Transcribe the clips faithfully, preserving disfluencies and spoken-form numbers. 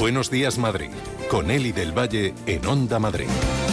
Buenos días, Madrid, con Eli del Valle en Onda Madrid.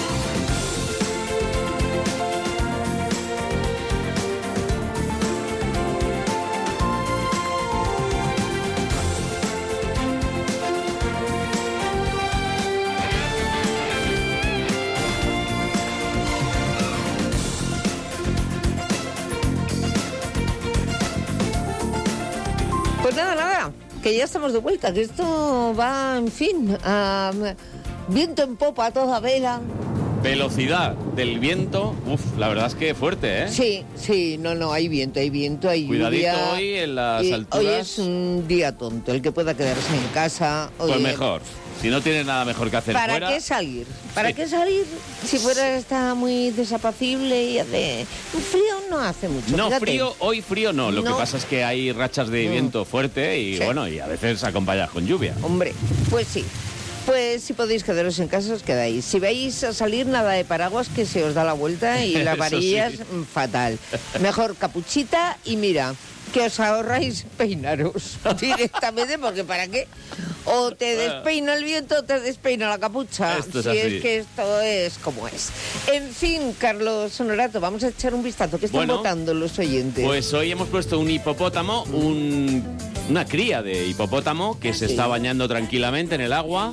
Pues nada, nada, que ya estamos de vuelta, que esto va, en fin, a viento en popa a toda vela. Velocidad del viento, uff, la verdad es que fuerte, ¿eh? Sí, sí, no, no, hay viento, hay viento, hay Cuidadito lluvia. hoy en las y alturas. Hoy es un día tonto, el que pueda quedarse en casa. Oye, Pues mejor, si no tienes nada mejor que hacer ¿Para fuera. qué salir? ¿Para Sí. qué salir? Si fuera está muy desapacible y hace... Un frío no hace mucho, No, fíjate. frío, hoy frío no. Lo No. que pasa es que hay rachas de No. viento fuerte y Sí. bueno, y a veces acompañadas con lluvia. Hombre, pues sí. Pues si podéis quedaros en casa, os quedáis. Si vais a salir, nada de paraguas, que se os da la vuelta y las Eso varillas, sí. mm, fatal. Mejor capuchita y mira, que os ahorráis peinaros directamente, porque ¿para qué? O te despeina el viento o te despeina la capucha. Esto es si así. es que esto es como es. En fin, Carlos Honorato, vamos a echar un vistazo. ¿Qué están Bueno, votando los oyentes? Pues hoy hemos puesto un hipopótamo, un, una cría de hipopótamo que se Sí. está bañando tranquilamente en el agua.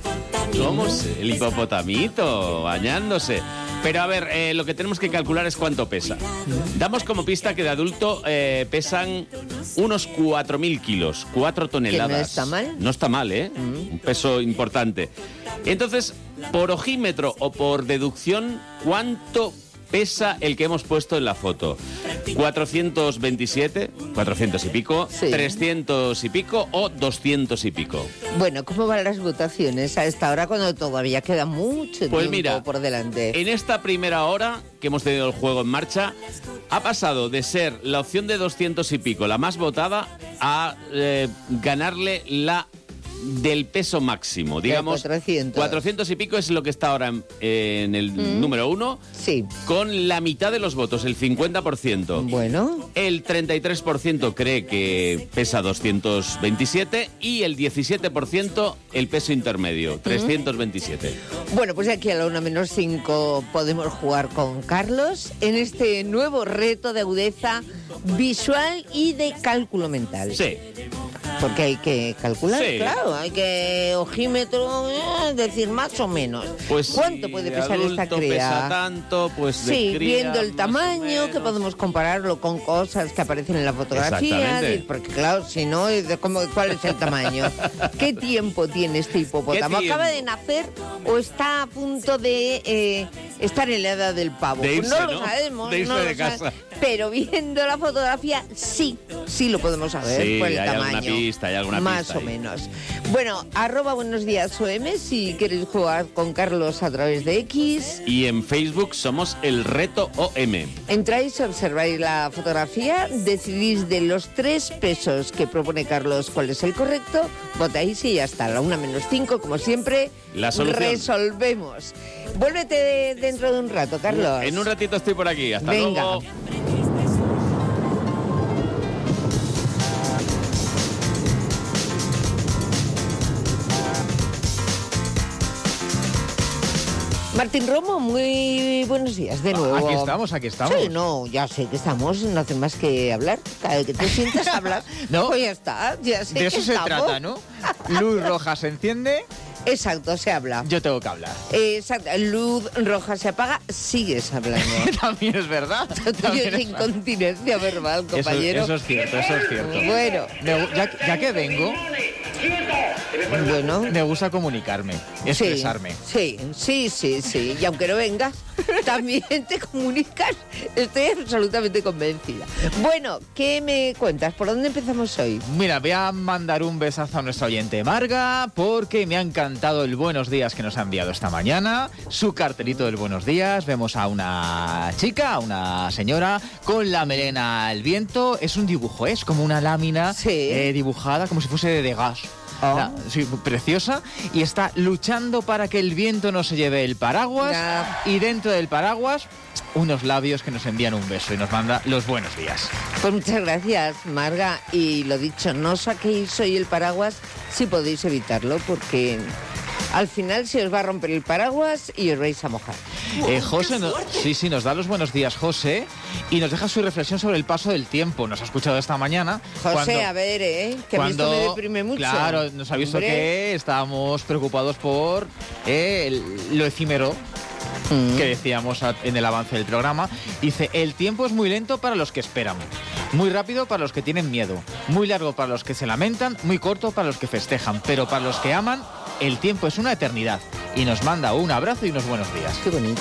¿Cómo es? El hipopotamito bañándose. Pero a ver, eh, lo que tenemos que calcular es cuánto pesa. Damos como pista que de adulto eh, pesan unos cuatro mil kilos, cuatro toneladas. Que no está mal. No está mal, ¿eh? Un peso importante. Entonces, por ojímetro o por deducción, ¿cuánto pesa el que hemos puesto en la foto? ¿cuatrocientos veintisiete, cuatrocientos y pico, Sí. trescientos y pico o doscientos y pico? Bueno, ¿cómo van las votaciones a esta hora cuando todavía queda mucho Pues tiempo mira, por delante? En esta primera hora que hemos tenido el juego en marcha, ha pasado de ser la opción de doscientos y pico, la más votada, a eh, ganarle la del peso máximo. Digamos, cuatrocientos. cuatrocientos y pico es lo que está ahora en, en el Mm. número uno, Sí. con la mitad de los votos, el cincuenta por ciento. Bueno, El treinta y tres por ciento cree que pesa doscientos veintisiete y el diecisiete por ciento el peso intermedio, trescientos veintisiete. bueno, pues aquí a la una menos cinco podemos jugar con Carlos en este nuevo reto de agudeza visual y de cálculo mental. Sí. Porque hay que calcular, Sí. claro, hay que ojímetro, eh, decir más o menos. Pues ¿Cuánto si puede de pesar esta adulto cría? pesa tanto, pues de Sí, cría, viendo el más o tamaño, menos. que podemos compararlo con cosas que aparecen en la fotografía. Exactamente. y- Porque claro, si no, ¿de cómo- ¿cuál es el tamaño? ¿Qué tiempo tiene este hipopótamo? ¿Qué ¿Acaba de tiempo? nacer o está a punto de eh, estar en la edad del pavo? De Pues irse, no lo ¿no? sabemos. De irse no de lo sabe- casa. Pero viendo la fotografía, sí, sí lo podemos saber Sí, por el hay alguna tamaño. pista, hay alguna Más pista o ahí. menos. Bueno, arroba buenos días O M si queréis jugar con Carlos a través de X. Y en Facebook somos el Reto O M. Entráis, observáis la fotografía, decidís de los tres pesos que propone Carlos cuál es el correcto, votáis y ya está. A la una menos cinco, como siempre, La solución. resolvemos. Vuélvete de- dentro de un rato, Carlos. En un ratito estoy por aquí. Hasta Venga. luego. Martín Romo, muy buenos días de nuevo. Aquí estamos, aquí estamos. Sí, no, ya sé que estamos, no hacen más que hablar. Cada vez que te sientas hablas. ¿No? Pues ya está, ya sé De eso que se estamos. trata, ¿no? Luz roja se enciende, Exacto, se habla. yo tengo que hablar. Exacto, luz roja se apaga, sigues hablando. También es verdad. Tuyo también es es verdad. incontinencia verbal, Eso, compañero. eso es cierto, eso es cierto. Bueno, Me gu- ya, ya que vengo, bueno. me gusta comunicarme, expresarme. Sí, sí, sí, sí. Y aunque no venga, también te comunicas. Estoy absolutamente convencida. Bueno, ¿qué me cuentas? ¿Por dónde empezamos hoy? Mira, voy a mandar un besazo a nuestra oyente Marga, porque me ha encantado el buenos días que nos ha enviado esta mañana, su cartelito del buenos días. Vemos a una chica, a una señora, con la melena al viento. Es un dibujo, ¿eh? Es como una lámina Sí. eh, dibujada como si fuese de gas. Oh. La- sí, preciosa. Y está luchando para que el viento no se lleve el paraguas. Ya. Y dentro del paraguas, unos labios que nos envían un beso y nos manda los buenos días. Pues muchas gracias, Marga. Y lo dicho, no saquéis hoy el paraguas si podéis evitarlo, porque al final se os va a romper el paraguas y os vais a mojar. Eh, José, no- sí, sí, nos da los buenos días, José, y nos deja su reflexión sobre el paso del tiempo. Nos ha escuchado esta mañana. José, cuando- a ver, ¿eh? Que a mí esto me deprime mucho. Claro, nos ha visto Hombre. que estábamos preocupados por eh, el- lo efímero Mm. que decíamos a- en el avance del programa. Dice, el tiempo es muy lento para los que esperan, muy rápido para los que tienen miedo, muy largo para los que se lamentan, muy corto para los que festejan, pero para los que aman, el tiempo es una eternidad. Y nos manda un abrazo y unos buenos días. Qué bonito.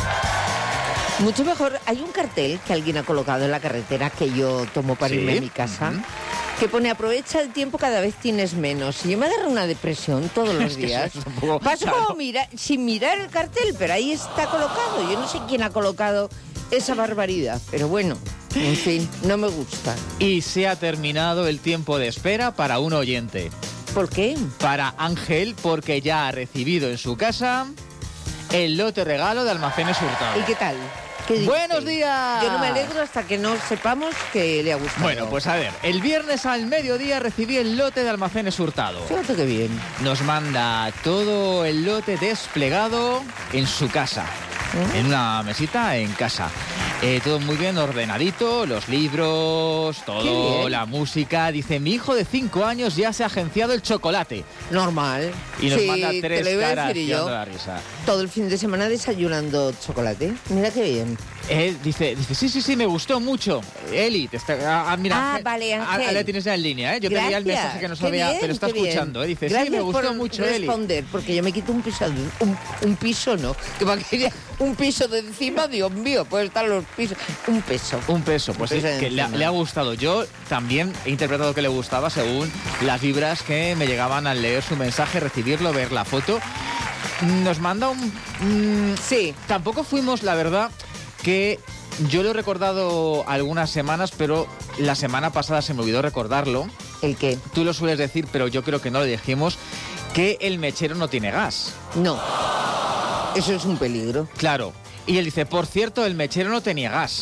Mucho mejor. Hay un cartel que alguien ha colocado en la carretera que yo tomo para Sí. irme a mi casa, Ujú. que pone aprovecha el tiempo, cada vez tienes menos. Y yo me agarro una depresión todos los Es que días. eso es un poco- Paso claro. como mira, sin mirar el cartel, pero ahí está colocado. Yo no sé quién ha colocado esa barbaridad, pero bueno, en fin, no me gusta. Y se ha terminado el tiempo de espera para un oyente. ¿Por qué? Para Ángel, porque ya ha recibido en su casa el lote regalo de Almacenes Hurtado. ¿Y qué tal? ¿Qué dice? ¡Buenos días! Yo no me alegro hasta que no sepamos que le ha gustado. Bueno, pues a ver, el viernes al mediodía recibí el lote de Almacenes Hurtado. Fíjate qué bien. Nos manda todo el lote desplegado en su casa, ¿Eh? en una mesita en casa. Eh, todo muy bien ordenadito, los libros, Qué todo, bien. la música. Dice, mi hijo de cinco años ya se ha agenciado el chocolate. Normal. Y nos Sí, manda te tres lo iba a caras decir tirando yo. la risa. Todo el fin de semana desayunando chocolate. Mira qué bien. Él dice, dice, sí, sí, sí, me gustó mucho. Eli, te está, ah, ah, mira, Ah, Ángel, vale, ah, Ángel. ah, le tienes ya en línea, ¿eh? Yo te leía el Gracias. mensaje que no Qué sabía, bien, pero está qué bien. escuchando, ¿eh? Dice, sí, Gracias me gustó por mucho, Eli. responder, porque yo me quito un piso, un, un piso no, que me quería un piso de encima, Dios mío, pueden estar los pisos, un peso. Un peso, pues Un sí, peso de que le, ha- encima. le ha gustado. Yo también he interpretado que le gustaba según las vibras que me llegaban al leer su mensaje, recibirlo, ver la foto. Nos manda un... mm, Sí. Tampoco fuimos, la verdad, que yo lo he recordado algunas semanas, pero la semana pasada se me olvidó recordarlo. ¿El qué? Tú lo sueles decir, pero yo creo que no lo dijimos, que el mechero no tiene gas. No. Eso es un peligro. Claro. Y él dice, por cierto, el mechero no tenía gas.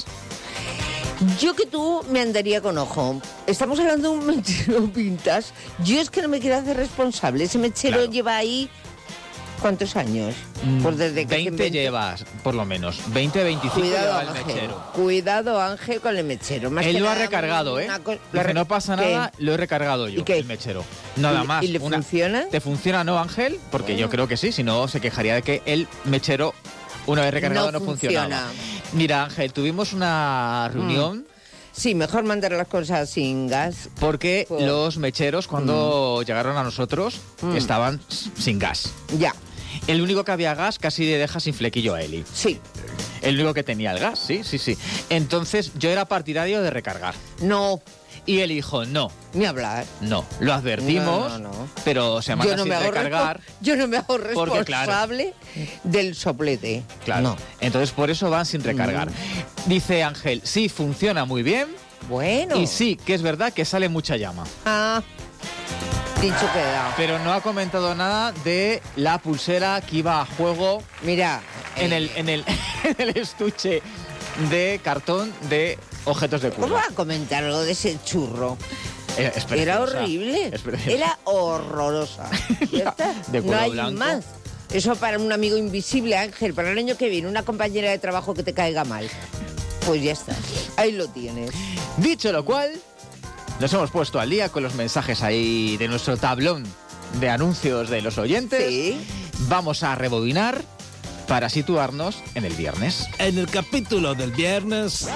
Yo que tú me andaría con ojo. Estamos hablando de un mechero vintage. Yo es que no me quiero hacer responsable. Ese mechero Claro. lleva ahí... ¿Cuántos años? Mm, Pues desde que se veinte inventó. llevas, por lo menos. veinte, veinticinco Cuidado, lleva el Ángel. mechero. Cuidado, Ángel, con el mechero. Más Él que lo ha nada, recargado, ¿eh? una co- lo Dice, re- no pasa ¿Qué? nada, lo he recargado yo, ¿Y qué? el mechero. Nada ¿Y- más. y le funciona? ¿Te funciona, no, Ángel? Porque Ah. yo creo que sí, si no se quejaría de que el mechero, una vez recargado, no, No funcionaba. funciona. Mira, Ángel, tuvimos una reunión... Sí, mejor mandar las cosas sin gas. Porque Por- los mecheros, cuando llegaron a nosotros, Mm. estaban s- sin gas. Ya, El único que había gas casi le deja sin flequillo a Eli. sí. El único que tenía el gas, sí, sí, sí. Entonces yo era partidario de recargar. No, Y él dijo, no, ni hablar. no. Lo advertimos, No, no, no. pero semanas Yo no, sin me hago recargar. respo- yo no me hago Porque, claro. responsable del soplete. Claro. No. Entonces por eso van sin recargar. Dice Ángel, sí, funciona muy bien. Bueno. Y sí, que es verdad que sale mucha llama. Ah, dicho queda. Pero no ha comentado nada de la pulsera que iba a juego Mira, en el, en el, en el estuche de cartón de objetos de ¿cómo curva. va a comentar algo de ese churro? Eh, es Era preciosa, horrible. es preciosa. Era horrorosa. Ya está. De No cuero hay blanco. más. Eso para un amigo invisible, Ángel, para el año que viene, una compañera de trabajo que te caiga mal. Pues ya está. Ahí lo tienes. Dicho lo cual, nos hemos puesto al día con los mensajes ahí de nuestro tablón de anuncios de los oyentes. Sí. Vamos a rebobinar para situarnos en el viernes. En el capítulo del viernes,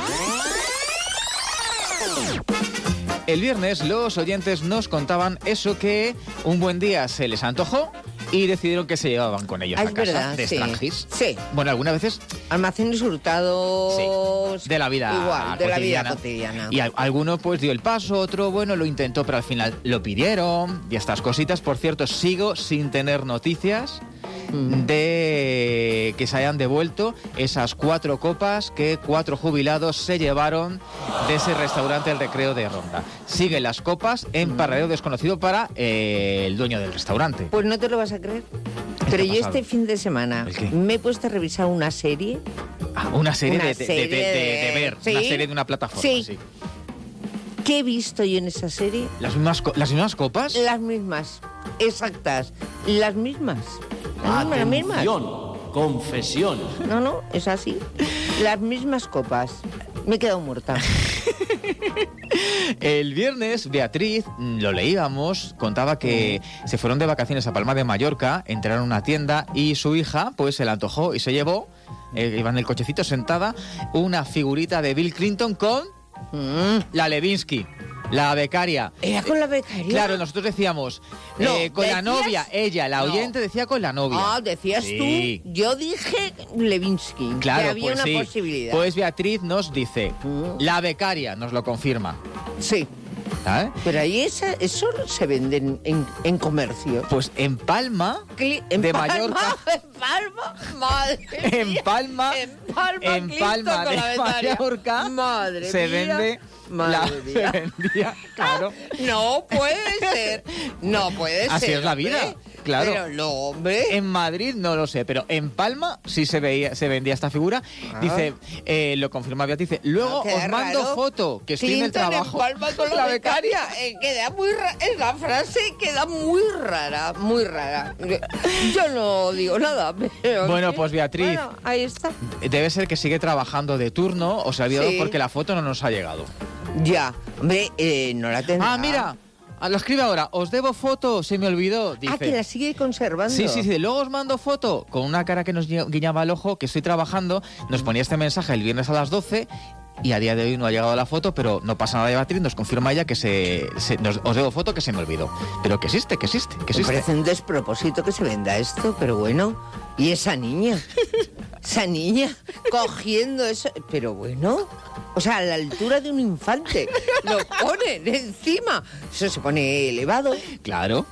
El viernes los oyentes nos contaban eso que un buen día se les antojó y decidieron que se llevaban con ellos Ah, a es casa verdad, de sí. Strangis. Sí. Bueno, algunas veces Almacenes hurtados. sí, de la vida Igual, de la vida cotidiana. cotidiana. Y al- alguno pues dio el paso, otro bueno lo intentó, pero al final lo pidieron y estas cositas. Por cierto, sigo sin tener noticias Mm. de que se hayan devuelto esas cuatro copas que cuatro jubilados se llevaron de ese restaurante El Recreo de Ronda. Siguen las copas en paradero desconocido para eh, el dueño del restaurante. Pues no te lo vas a creer. Pero yo este fin de semana ¿El qué? me he puesto a revisar una serie. Ah, una serie, Una de, de- serie de- de- de de- ver, ¿sí? una serie de una plataforma. Sí. Sí. ¿Qué he visto yo en esa serie? ¿Las mismas, co- ¿Las mismas copas? Las mismas. Exactas. Las mismas. Las mismas, las mismas. Atención, confesión. No, no, es así. Las mismas copas. Me he quedado muerta. El viernes, Beatriz, mm, lo leíamos, contaba que se fueron de vacaciones a Palma de Mallorca, entraron a una tienda y su hija, pues, se la antojó y se llevó, eh, iba en el cochecito sentada, una figurita de Bill Clinton con Mm. la Levinsky, la becaria. ¿Era con la becaria? Claro, nosotros decíamos, No, eh, con la ¿decías? novia, ella, la No. oyente decía con la novia. Ah, decías Sí. tú. Yo dije Levinsky. Claro, que había pues una sí. posibilidad. Pues Beatriz nos dice, Mm. la becaria nos lo confirma. Sí. ¿Sabes? Pero ahí esa, eso se vende en, en, en comercio. Pues en Palma, Cli- en de Palma, Mallorca. En Palma, madre En mía. Palma, en Palma, en Clinton Palma con de la becaria. Mallorca, Madre se mía. vende, Madre la, mía. se vendía, claro. No puede ser. No puede Así ser. es la vida, hombre. claro. Pero no, hombre. En Madrid no lo sé, pero en Palma sí se veía, se vendía esta figura. Ah. Dice, eh, lo confirma Beatriz, dice, luego Ah, qué os mando raro. foto, que estoy en el Clinton trabajo. En Palma con la becaria. Eh, queda muy ra- es la frase queda muy rara, muy rara. Yo no digo nada, pero... Bueno, pues, Beatriz. Bueno, ahí está. Debe ser que sigue trabajando de turno, o se ha olvidado Sí. porque la foto no nos ha llegado. Ya, hombre, eh, no la tendrá. Ah, mira, ah, lo escribe ahora, os debo foto, se me olvidó, dice. Ah, que la sigue conservando. Sí, sí, sí. Luego os mando foto con una cara que nos gui- guiñaba el ojo, que estoy trabajando. Nos ponía este mensaje el viernes a las doce y a día de hoy no ha llegado la foto, pero no pasa nada de Beatriz. Nos confirma ella que se, se- nos- os debo foto que se me olvidó. Pero que existe, que existe, que Me existe. parece un despropósito que se venda esto, pero bueno. Y esa niña, esa niña cogiendo eso, pero bueno, o sea, a la altura de un infante, lo ponen encima. Eso se pone elevado, Claro.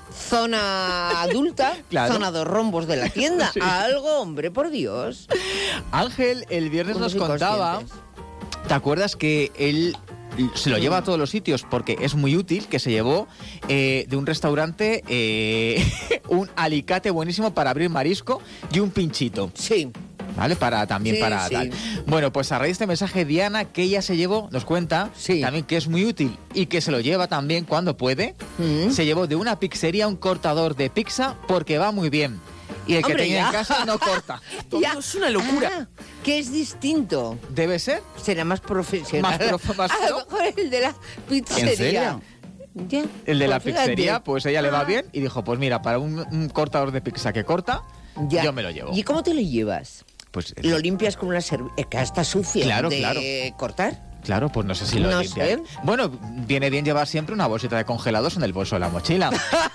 zona adulta, Claro. zona dos rombos de la tienda. Sí. Algo, hombre, por Dios. Ángel el viernes Unos nos contaba, inconscientes. ¿te acuerdas que él se lo lleva a todos los sitios porque es muy útil, que se llevó eh, de un restaurante eh, un alicate buenísimo para abrir marisco y un pinchito? Sí. ¿Vale? Para, también Sí, para sí. tal. Bueno, pues a raíz de este mensaje, Diana, que ella se llevó, nos cuenta Sí. también que es muy útil y que se lo lleva también cuando puede. Mm. Se llevó de una pizzería un cortador de pizza porque va muy bien. Y el que Hombre, tenía ya. en casa no corta. Ya. Todo es una locura. Ah, que es distinto. Debe ser. Será más profesional. Más prof- más A pro. lo mejor el de la pizzería. ¿En serio? Ya. El de la Pues fíjate. pizzería, pues ella le va Ah, bien y dijo, pues mira, para un, un cortador de pizza que corta, ya. yo me lo llevo. ¿Y cómo te lo llevas? Pues ¿Lo limpias con una servilleta? Está sucia Claro, de claro. cortar. claro, pues no sé si lo No limpia. sé. Bueno, viene bien llevar siempre una bolsita de congelados en el bolso de la mochila.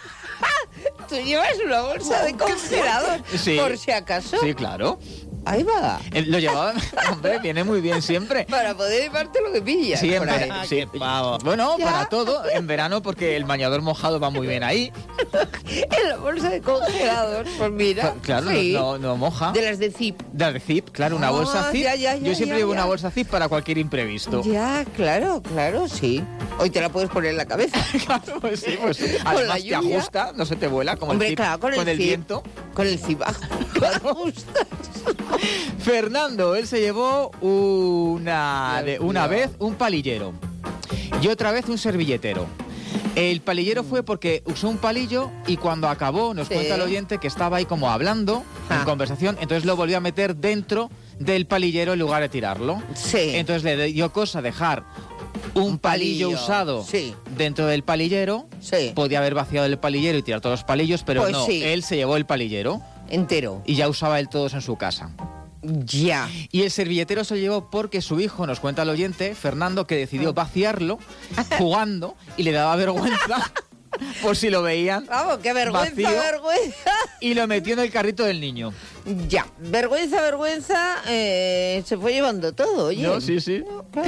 Tú llevas una bolsa de congelador, Sí. por si acaso. Sí, claro. Ahí va. Eh, Lo llevaba, hombre, viene muy bien siempre. Para poder llevarte lo que pillas. Sí, en por ahí. verano. Sí. Bueno, Ya. para todo, en verano, porque el bañador mojado va muy bien ahí. En la bolsa de congelador, pues mira. Claro, sí. no, no moja. De las de zip. De las de zip, claro, una Ah, bolsa zip. ya, ya, ya, Yo siempre ya, llevo ya. una bolsa zip para cualquier imprevisto. Ya, claro, claro, sí. Hoy te la puedes poner en la cabeza. Claro, pues sí, pues la además te lluvia. ajusta, no se te vuela como Hombre, el zip, claro, con el, zip, viento. Con el zip. Ajustas. Fernando, él se llevó una, de, una vez un palillero y otra vez un servilletero. El palillero fue porque usó un palillo y cuando acabó nos Sí. cuenta el oyente que estaba ahí como hablando, en Ah. conversación, entonces lo volvió a meter dentro del palillero en lugar de tirarlo. Sí. Entonces le dio cosa dejar un, Un palillo, palillo, usado sí. dentro del palillero. Sí. Podía haber vaciado el palillero y tirar todos los palillos, pero Pues no, sí. él se llevó el palillero Entero. y ya usaba él todos en su casa. Ya. Y el servilletero se lo llevó porque su hijo, nos cuenta el oyente, Fernando, que decidió vaciarlo jugando y le daba vergüenza por si lo veían. Vamos, qué vergüenza, Vacío. vergüenza. Y lo metió en el carrito del niño. Ya. Vergüenza, vergüenza. eh, se fue llevando todo, oye. No, sí, sí. Claro.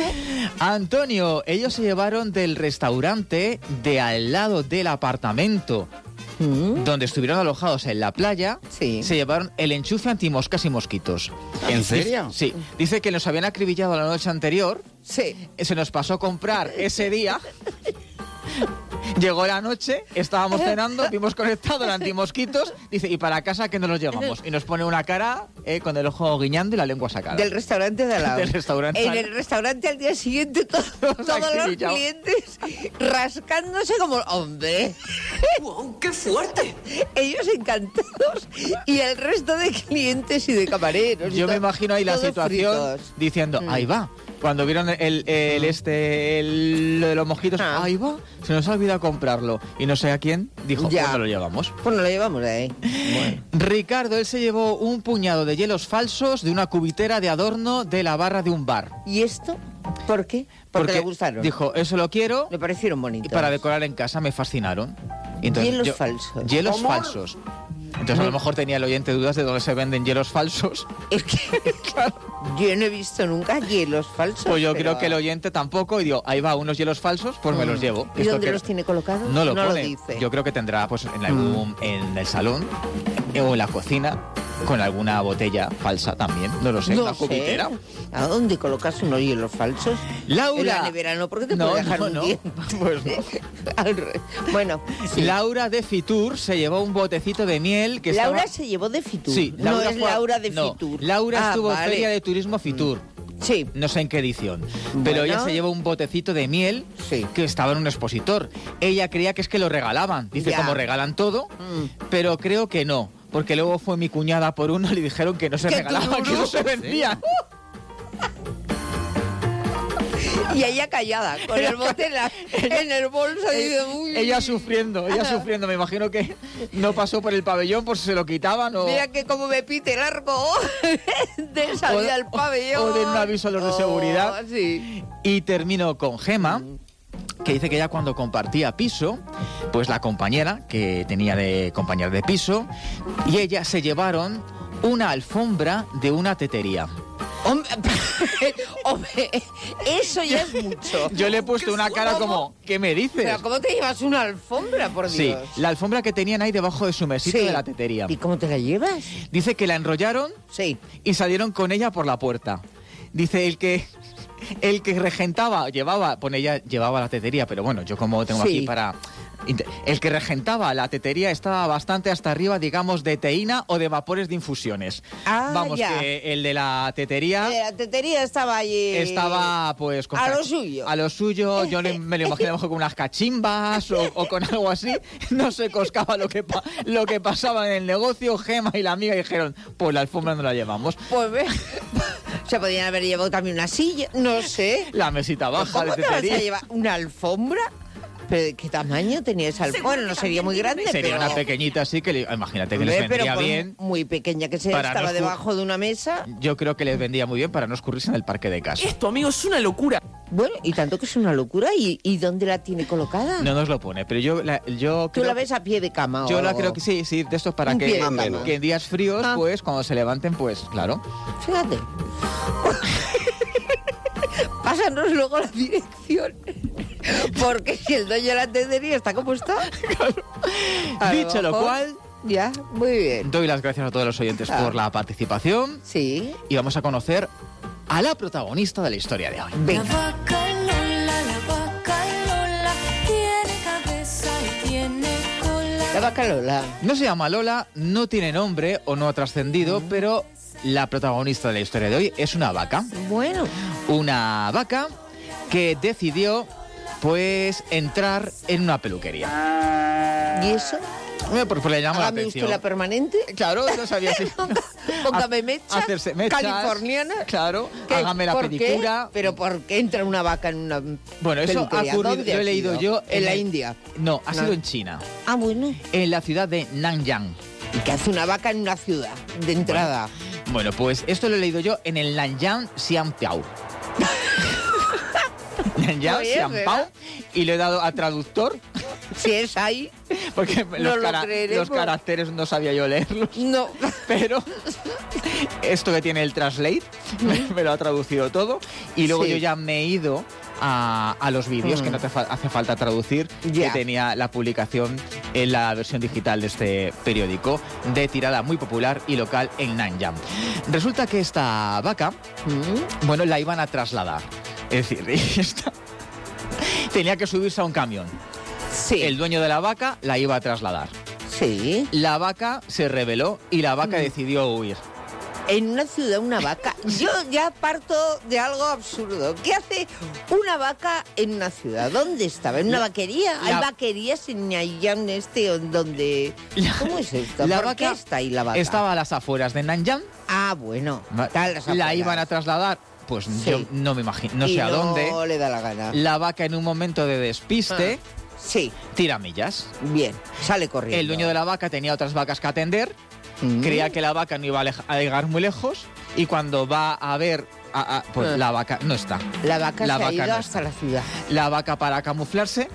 Antonio, ellos se llevaron del restaurante de al lado del apartamento Mm. donde estuvieron alojados en la playa, Sí. se llevaron el enchufe antimoscas y mosquitos. ¿En serio? Sí. Dice que nos habían acribillado la noche anterior, Sí. se nos pasó a comprar ese día. Llegó la noche, estábamos cenando, vimos conectado el antimosquitos, dice, ¿y para casa qué nos los llevamos? Y nos pone una cara eh, con el ojo guiñando y la lengua sacada. Del restaurante de al lado. Del restaurante. En el restaurante al día siguiente todo- todos los acribillado. clientes rascándose como... ¡Hombre! ¡Wow, qué fuerte! Ellos encantados y el resto de clientes y de camareros. y Yo me todo- imagino ahí la todos situación fritos. diciendo, Mm. ahí va. Cuando vieron el, el este, el, lo de los mosquitos, Ah. ahí va, se nos ha olvidado comprarlo. Y no sé a quién dijo, Ya. pues no lo llevamos. Pues nos lo llevamos de ahí. Bueno. Ricardo, él se llevó un puñado de hielos falsos de una cubitera de adorno de la barra de un bar. ¿Y esto? ¿Por qué? Porque, le gustaron. Dijo, eso lo quiero Me parecieron y bonitos. para decorar en casa me fascinaron. Y Hielos falsos. Hielos ¿Cómo? falsos. Entonces a lo mejor tenía el oyente dudas de dónde se venden hielos falsos. Es que yo no he visto nunca hielos falsos. Pues yo pero- creo que el oyente tampoco. Y digo, ahí va, unos hielos falsos, pues me los llevo. ¿Y Esto dónde que- los tiene colocados? No lo pone. dice. Yo creo que tendrá pues en algún en el salón eh, o en la cocina con alguna botella falsa también. No lo sé, No una sé. cubitera. ¿A dónde colocas unos hielos falsos? Laura. En la nevera no, porque te No, puede dejar no, un no. diente. Pues no. Al re- Bueno, sí. Laura de Fitur se llevó un botecito de miel que Laura estaba... se llevó de Fitur. Sí, no Laura es fue a- Laura de no, Fitur. Laura Ah, estuvo en vale. Feria de Turismo Fitur. Sí. No sé en qué edición. Pero Bueno. ella se llevó un botecito de miel Sí. que estaba en un expositor. Ella creía que es que lo regalaban. Dice, Ya. como regalan todo, Mm. pero creo que no. Porque luego fue mi cuñada por uno y le dijeron que no se ¡Qué regalaban, que tururú! no se vendían. Y ella callada, con el bote en, la- en el bolso. y dice, uy, Ella sufriendo, ella sufriendo. Me imagino que no pasó por el pabellón por si se lo quitaban o... Mira que como me pite largo de salir O- al pabellón. o den un aviso a los de Oh, seguridad. Sí. Y termino con Gema, que dice que ella cuando compartía piso, pues la compañera que tenía de compañera de piso, y ella se llevaron una alfombra de una tetería. Hombre, hombre, eso ya es mucho. Yo le he puesto una cara como, ¿qué me dices? Pero ¿cómo te llevas una alfombra, por Sí, Dios? la alfombra que tenían ahí debajo de su mesito Sí. de la tetería. ¿Y cómo te la llevas? Dice que la enrollaron Sí. y salieron con ella por la puerta. Dice el que el que regentaba, llevaba, pone ella llevaba la tetería, pero bueno, yo como tengo Sí. aquí para inte- el que regentaba la tetería estaba bastante hasta arriba, digamos, de teína o de vapores de infusiones. Ah, Vamos, ya. que el de la tetería Eh, la tetería estaba allí. estaba pues con a lo cach- suyo. A lo suyo, yo le- me lo imaginé a lo mejor con unas cachimbas o, o con algo así. No se coscaba lo que, pa- lo que pasaba en el negocio. Gema y la amiga dijeron, pues la alfombra no la llevamos. Pues ve. Se podían haber llevado también una silla, no sé. La mesita baja ¿Cómo de te vas a tetería. llevar una alfombra? ¿Pero de qué tamaño tenía esa alfombra? No sería muy grande, Sería pero... una pequeñita así que, le- imagínate que Hombre, les pero vendría por bien. muy pequeña que sea, para no estaba escu- debajo de una mesa. Yo creo que les vendría muy bien para no escurrirse en el parque de casa. Esto, amigo, es una locura. Bueno, y tanto que es una locura. ¿Y, y dónde la tiene colocada? No nos lo pone, pero yo, la, yo ¿Tú creo la ves a pie de cama o Yo la algo? creo que sí, sí, de esto para Un que, pie de cama. que en días fríos, Ah. pues cuando se levanten, pues claro. Fíjate. Pásanos luego la dirección. Porque si el dueño de la tendería está como está. a Dicho lo mejor- cual, Ya, muy bien. doy las gracias a todos los oyentes Ah. por la participación Sí. y vamos a conocer a la protagonista de la historia de hoy. La Venga. vaca Lola, la vaca Lola, tiene cabeza y tiene cola. La vaca Lola. No se llama Lola, no tiene nombre o no ha trascendido, pero la protagonista de la historia de hoy es una vaca. Bueno. Una vaca que decidió, pues, entrar en una peluquería. ¿Y eso? Bueno, Pues, pues le llama la Hágame atención. usted la permanente. Claro, no sabía si... Póngame mechas. Hacerse mechas. Californiana. Claro, ¿Qué? hágame la ¿Por pedicura. qué? ¿Pero por qué entra una vaca en una Bueno, eso ha peluquería? ocurrido, ¿Dónde lo ha he leído sido? yo... En la el- India. No, ha No. sido en China, Ah, bueno. en la ciudad de Nanyang. ¿Y qué hace una vaca en una ciudad de entrada? Bueno, pues esto lo he leído yo en el Nanyang Xianpiao. Nanyang Muy bien, Xianpiao. ¿verdad? Y le he dado a traductor, Si es ahí, porque No los, lo cara- creeremos. los caracteres no sabía yo leerlos. no. Pero esto que tiene el Translate me, me lo ha traducido todo. Y luego Sí. yo ya me he ido a, a los vídeos, mm. que no te fa- hace falta traducir, yeah. que tenía la publicación en la versión digital de este periódico, de tirada muy popular y local en Nanyang. Resulta que esta vaca, mm. bueno, la iban a trasladar. Es decir, esta tenía que subirse a un camión. Sí. El dueño de la vaca la iba a trasladar. Sí. La vaca se rebeló y la vaca mm. decidió huir. En una ciudad una vaca. Yo ya parto de algo absurdo. ¿Qué hace una vaca en una ciudad? ¿Dónde estaba? ¿En una la, vaquería? La, ¿Hay vaquerías en Nanyang este donde? La, ¿Cómo es esto? La ¿Por vaca qué está ahí la vaca? Estaba a las afueras de Nanyang. Ah, bueno. La iban a trasladar, pues sí. yo no me imagino, no y sé a no dónde. No le da la gana. La vaca en un momento de despiste. Ah. Sí. Tira millas. Bien, sale corriendo. El dueño de la vaca tenía otras vacas que atender. Mm. Creía que la vaca no iba a llegar muy lejos y cuando va a ver, a, a, pues ah. la vaca no está. La vaca la se vaca ha ido no hasta la ciudad. La vaca, para camuflarse,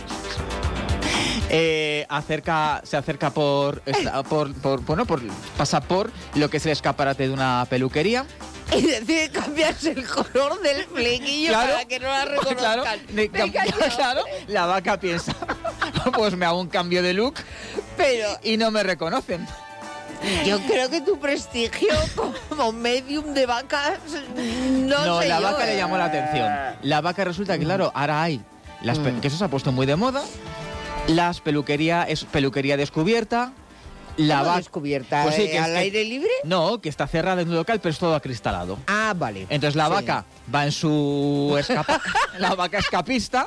eh, acerca, se acerca por, por, por, bueno, por, pasa por lo que es el escaparate de una peluquería. Y decide cambiarse el color del flequillo, claro, para que no la reconozcan. Claro, de, claro, la vaca piensa, pues me hago un cambio de look, pero y no me reconocen. Yo creo que tu prestigio como medium de vacas, no, no sé la yo, vaca eh. le llamó la atención. La vaca resulta que, claro, ahora hay, las pe- que eso se ha puesto muy de moda, las peluquería, es peluquería descubierta. La ¿Cómo vaca descubierta? Pues sí, que ¿Al es que, aire libre? No, que está cerrada en un local, pero es todo acristalado. Ah, vale. Entonces la sí. vaca va en su escapa, la vaca escapista,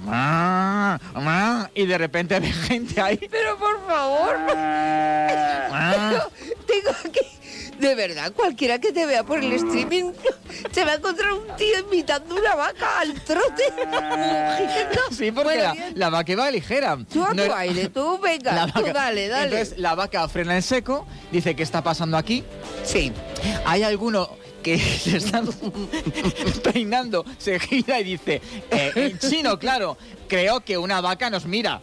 y de repente ve gente ahí. Pero por favor, pero tengo que... De verdad, cualquiera que te vea por el streaming se va a encontrar un tío invitando una vaca al trote. Sí, porque bueno, la, la vaca va ligera. Tú a no, tu aire, tú venga, vaca, tú dale, dale. Entonces la vaca frena en seco, dice, ¿qué está pasando aquí? Sí. Hay alguno que se están peinando, se gira y dice, eh, en chino, claro, creo que una vaca nos mira.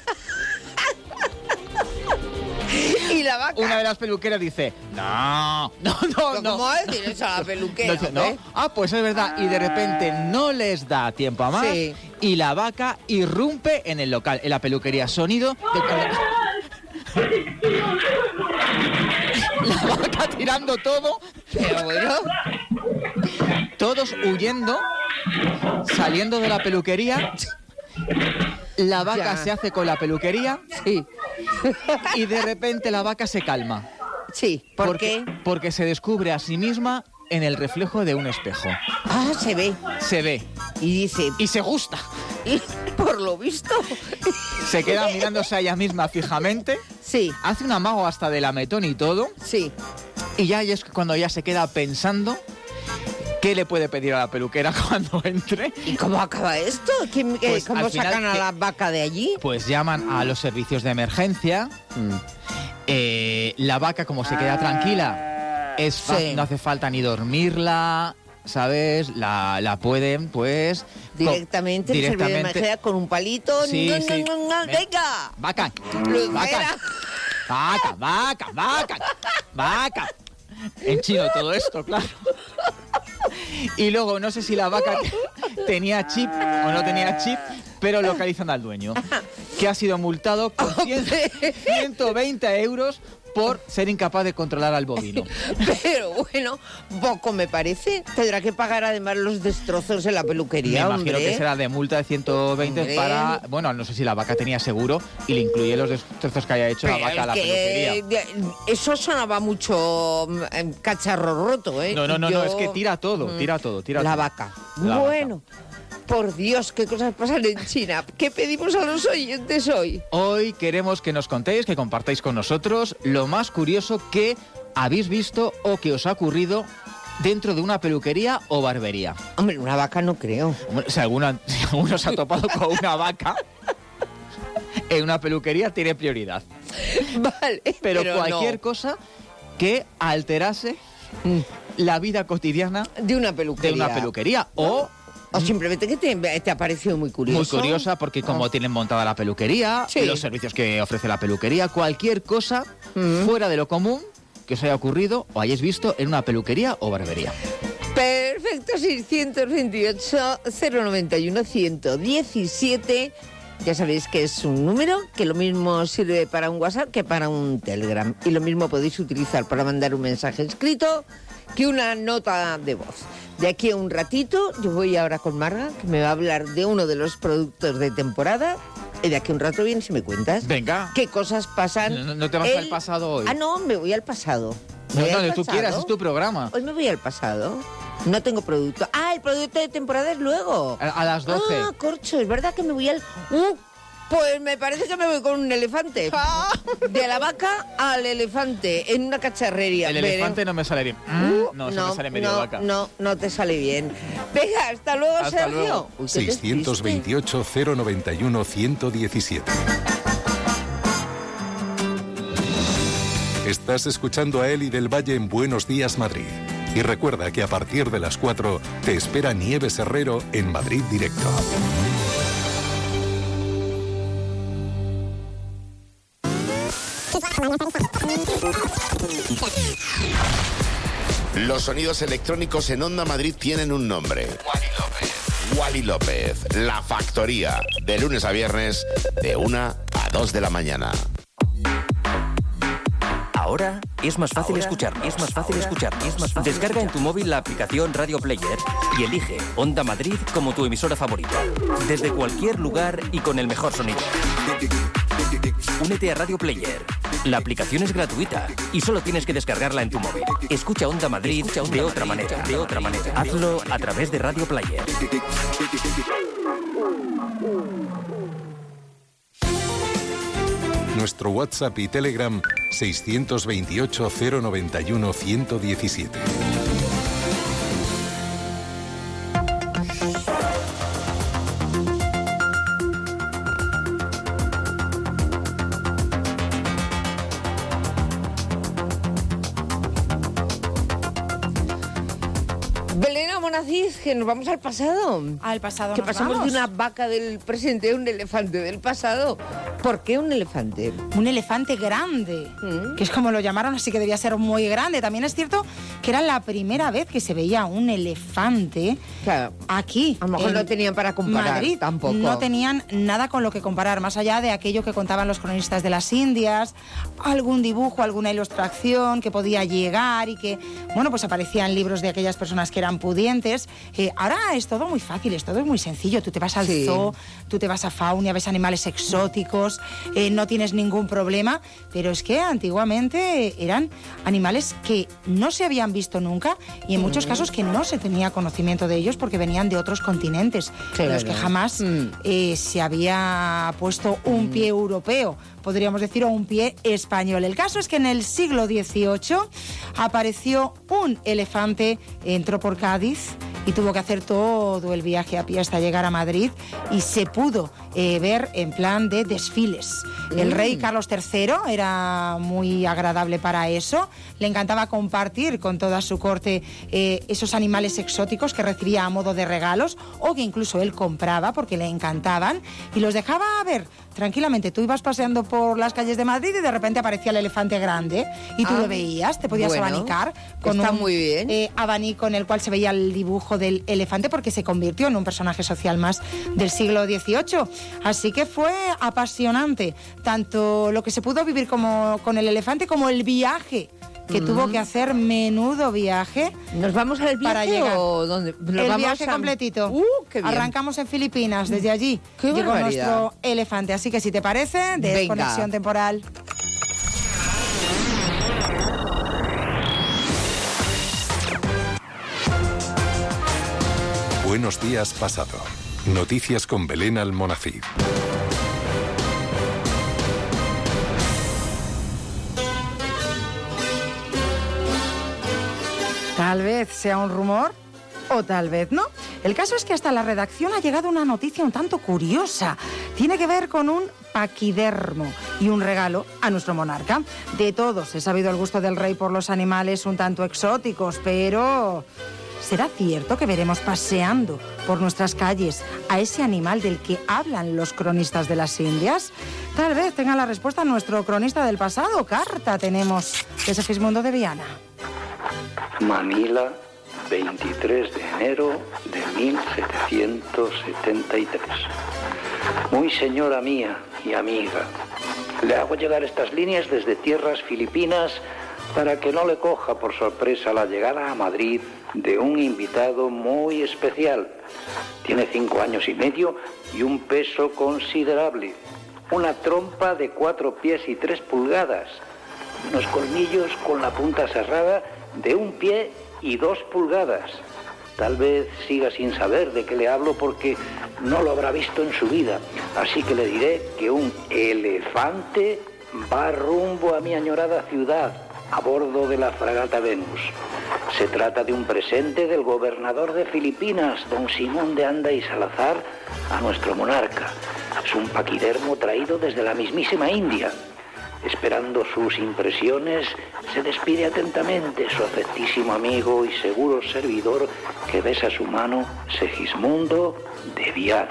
Y la vaca. Una de las peluqueras dice, no, no, no, no. ¿Cómo va a decir eso a la peluquera? No, no. Ah, pues es verdad. Y de repente no les da tiempo a más. Sí. Y la vaca irrumpe en el local, en la peluquería. Sonido de... La vaca tirando todo. Pero bueno. Todos huyendo, saliendo de la peluquería. La vaca ya. se hace con la peluquería. Sí. Y de repente la vaca se calma. Sí. ¿Por porque, qué? Porque se descubre a sí misma en el reflejo de un espejo. Ah, se ve. Se ve. Y dice... Y se gusta. Y por lo visto... Se queda mirándose a ella misma fijamente. Sí. Hace un amago hasta de lametón y todo. Sí. Y ya es cuando ella se queda pensando... ¿Qué le puede pedir a la peluquera cuando entre? ¿Y cómo acaba esto? ¿Quién, pues ¿Cómo sacan final, a la vaca de allí? Pues llaman a los servicios de emergencia. Mm. Eh, la vaca, como se queda tranquila, es fácil, sí. no hace falta ni dormirla, ¿sabes? La, la pueden, pues... Directamente, con, el servicio de emergencia con un palito. Sí, no, sí. no, no, no, venga. Vaca. Vaca. Vaca, vaca, vaca, vaca. En chino todo esto, claro. Y luego, no sé si la vaca tenía chip o no tenía chip, pero localizan al dueño, que ha sido multado con ciento veinte euros por ser incapaz de controlar al bovino. Pero bueno, poco me parece. Tendrá que pagar además los destrozos en la peluquería, Me imagino hombre. que será de multa de ciento veinte hombre. Para... Bueno, no sé si la vaca tenía seguro y le incluye los destrozos que haya hecho Pero la vaca a la peluquería. Eso sonaba mucho cacharro roto, ¿eh? No, no, no, Yo... no, es que tira todo, tira todo, tira la todo. Vaca. La bueno. vaca. Por Dios, qué cosas pasan en China. ¿Qué pedimos a los oyentes hoy? Hoy queremos que nos contéis, que compartáis con nosotros lo más curioso que habéis visto o que os ha ocurrido dentro de una peluquería o barbería. Hombre, una vaca no creo. Bueno, si alguno, si alguno se ha topado con una vaca en una peluquería, tiene prioridad. Vale, pero, pero cualquier no. cosa que alterase mm. la vida cotidiana de una peluquería. De una peluquería o... O simplemente que te, te ha parecido muy curioso. Muy curiosa porque como oh. tienen montada la peluquería, sí. los servicios que ofrece la peluquería, cualquier cosa mm. fuera de lo común que os haya ocurrido o hayáis visto en una peluquería o barbería. Perfecto, seiscientos veintiocho, cero noventa y uno, ciento diecisiete. Ya sabéis que es un número que lo mismo sirve para un WhatsApp que para un Telegram. Y lo mismo podéis utilizar para mandar un mensaje escrito que una nota de voz. De aquí a un ratito, yo voy ahora con Marga, que me va a hablar de uno de los productos de temporada. Y de aquí a un rato vienes y me cuentas. Venga. ¿Qué cosas pasan? No, no te vas el... al pasado hoy. Ah, no, me voy al pasado. No, Voy al donde tú pasado. quieras, es tu programa. Hoy me voy al pasado. No tengo producto. Ah, el producto de temporada es luego. A, a las doce. Ah, corcho, es verdad que me voy al... Uh, pues me parece que me voy con un elefante. De la vaca al elefante, en una cacharrería. El Veré. elefante no me sale bien. Uh, no, se no, me sale medio no, vaca. No, no te sale bien. Venga, hasta luego, Hasta Sergio. luego. Uy, qué seiscientos veintiocho, cero noventa y uno, ciento diecisiete. Estás escuchando a Eli del Valle en Buenos Días, Madrid. Y recuerda que a partir de las cuatro te espera Nieves Herrero en Madrid Directo. Los sonidos electrónicos en Onda Madrid tienen un nombre. Wally López. Wally López, La Factoría, de lunes a viernes, de una a dos de la mañana. Ahora es más fácil escuchar, es más fácil escuchar, es más fácil. Descarga en tu móvil la aplicación Radio Player y elige Onda Madrid como tu emisora favorita. Desde cualquier lugar y con el mejor sonido. Únete a Radio Player. La aplicación es gratuita y solo tienes que descargarla en tu móvil. Escucha Onda Madrid de otra manera, de otra manera. Hazlo a través de Radio Player. Nuestro WhatsApp y Telegram seiscientos veintiocho, cero noventa y uno, ciento diecisiete. Belén Monacid, que nos vamos al pasado. Al pasado Que nos pasamos vamos. de una vaca del presente a un elefante del pasado. ¿Por qué un elefante? Un elefante grande, Mm. que es como lo llamaron, así que debía ser muy grande. También es cierto que era la primera vez que se veía un elefante Claro. aquí. A lo mejor en no tenían para comparar Madrid. tampoco. No tenían nada con lo que comparar, más allá de aquello que contaban los cronistas de las Indias, algún dibujo, alguna ilustración que podía llegar y que, bueno, pues aparecían libros de aquellas personas que eran pudientes. Eh, ahora es todo muy fácil, es todo muy sencillo. Tú te vas al Sí. zoo, tú te vas a Faunia, ves animales exóticos, eh, no tienes ningún problema, pero es que antiguamente eran animales que no se habían visto nunca y en muchos casos que no se tenía conocimiento de ellos porque venían de otros continentes, Claro. en los que jamás Mm. eh, se había puesto un pie europeo, podríamos decir, o un pie español. El caso es que en el siglo dieciocho apareció un elefante, entró por Cádiz y tuvo que hacer todo el viaje a pie hasta llegar a Madrid y se pudo eh, ver en plan de desfiles. El rey Carlos tercero era muy agradable para eso, le encantaba compartir con toda su corte eh, esos animales exóticos que recibía a modo de regalos o que incluso él compraba porque le encantaban y los dejaba ver tranquilamente. Tú ibas paseando por las calles de Madrid y de repente aparecía el elefante grande y tú Ah, lo veías, te podías bueno, abanicar con está un muy bien. eh, abanico en el cual se veía el dibujo del elefante porque se convirtió en un personaje social más del siglo dieciocho. Así que fue apasionante, tanto lo que se pudo vivir como, con el elefante como el viaje que Mm. tuvo que hacer, menudo viaje. ¿Nos vamos al viaje Para llegar. o dónde? ¿Nos El vamos viaje a- completito. Uh, qué bien. Arrancamos en Filipinas, desde allí Qué llegó barbaridad. nuestro elefante. Así que si te parece, desconexión temporal. Buenos días, pasado. Noticias con Belén Almonacid. Tal vez sea un rumor o tal vez no. El caso es que hasta la redacción ha llegado una noticia un tanto curiosa. Tiene que ver con un paquidermo y un regalo a nuestro monarca. De todos he sabido el gusto del rey por los animales un tanto exóticos, pero ¿será cierto que veremos paseando por nuestras calles a ese animal del que hablan los cronistas de las Indias? Tal vez tenga la respuesta nuestro cronista del pasado. Carta tenemos de Segismundo de Viana. Manila, veintitrés de enero de mil setecientos setenta y tres. Muy señora mía y amiga, le hago llegar estas líneas desde tierras filipinas para que no le coja por sorpresa la llegada a Madrid de un invitado muy especial. Tiene cinco años y medio y un peso considerable. Una trompa de cuatro pies y tres pulgadas. Unos colmillos con la punta cerrada de un pie y dos pulgadas. Tal vez siga sin saber de qué le hablo porque no lo habrá visto en su vida. Así que le diré que un elefante va rumbo a mi añorada ciudad a bordo de la fragata Venus. Se trata de un presente del gobernador de Filipinas, don Simón de Anda y Salazar, a nuestro monarca. Es un paquidermo traído desde la mismísima India. Esperando sus impresiones, se despide atentamente su afectísimo amigo y seguro servidor que besa su mano, Segismundo de Vial.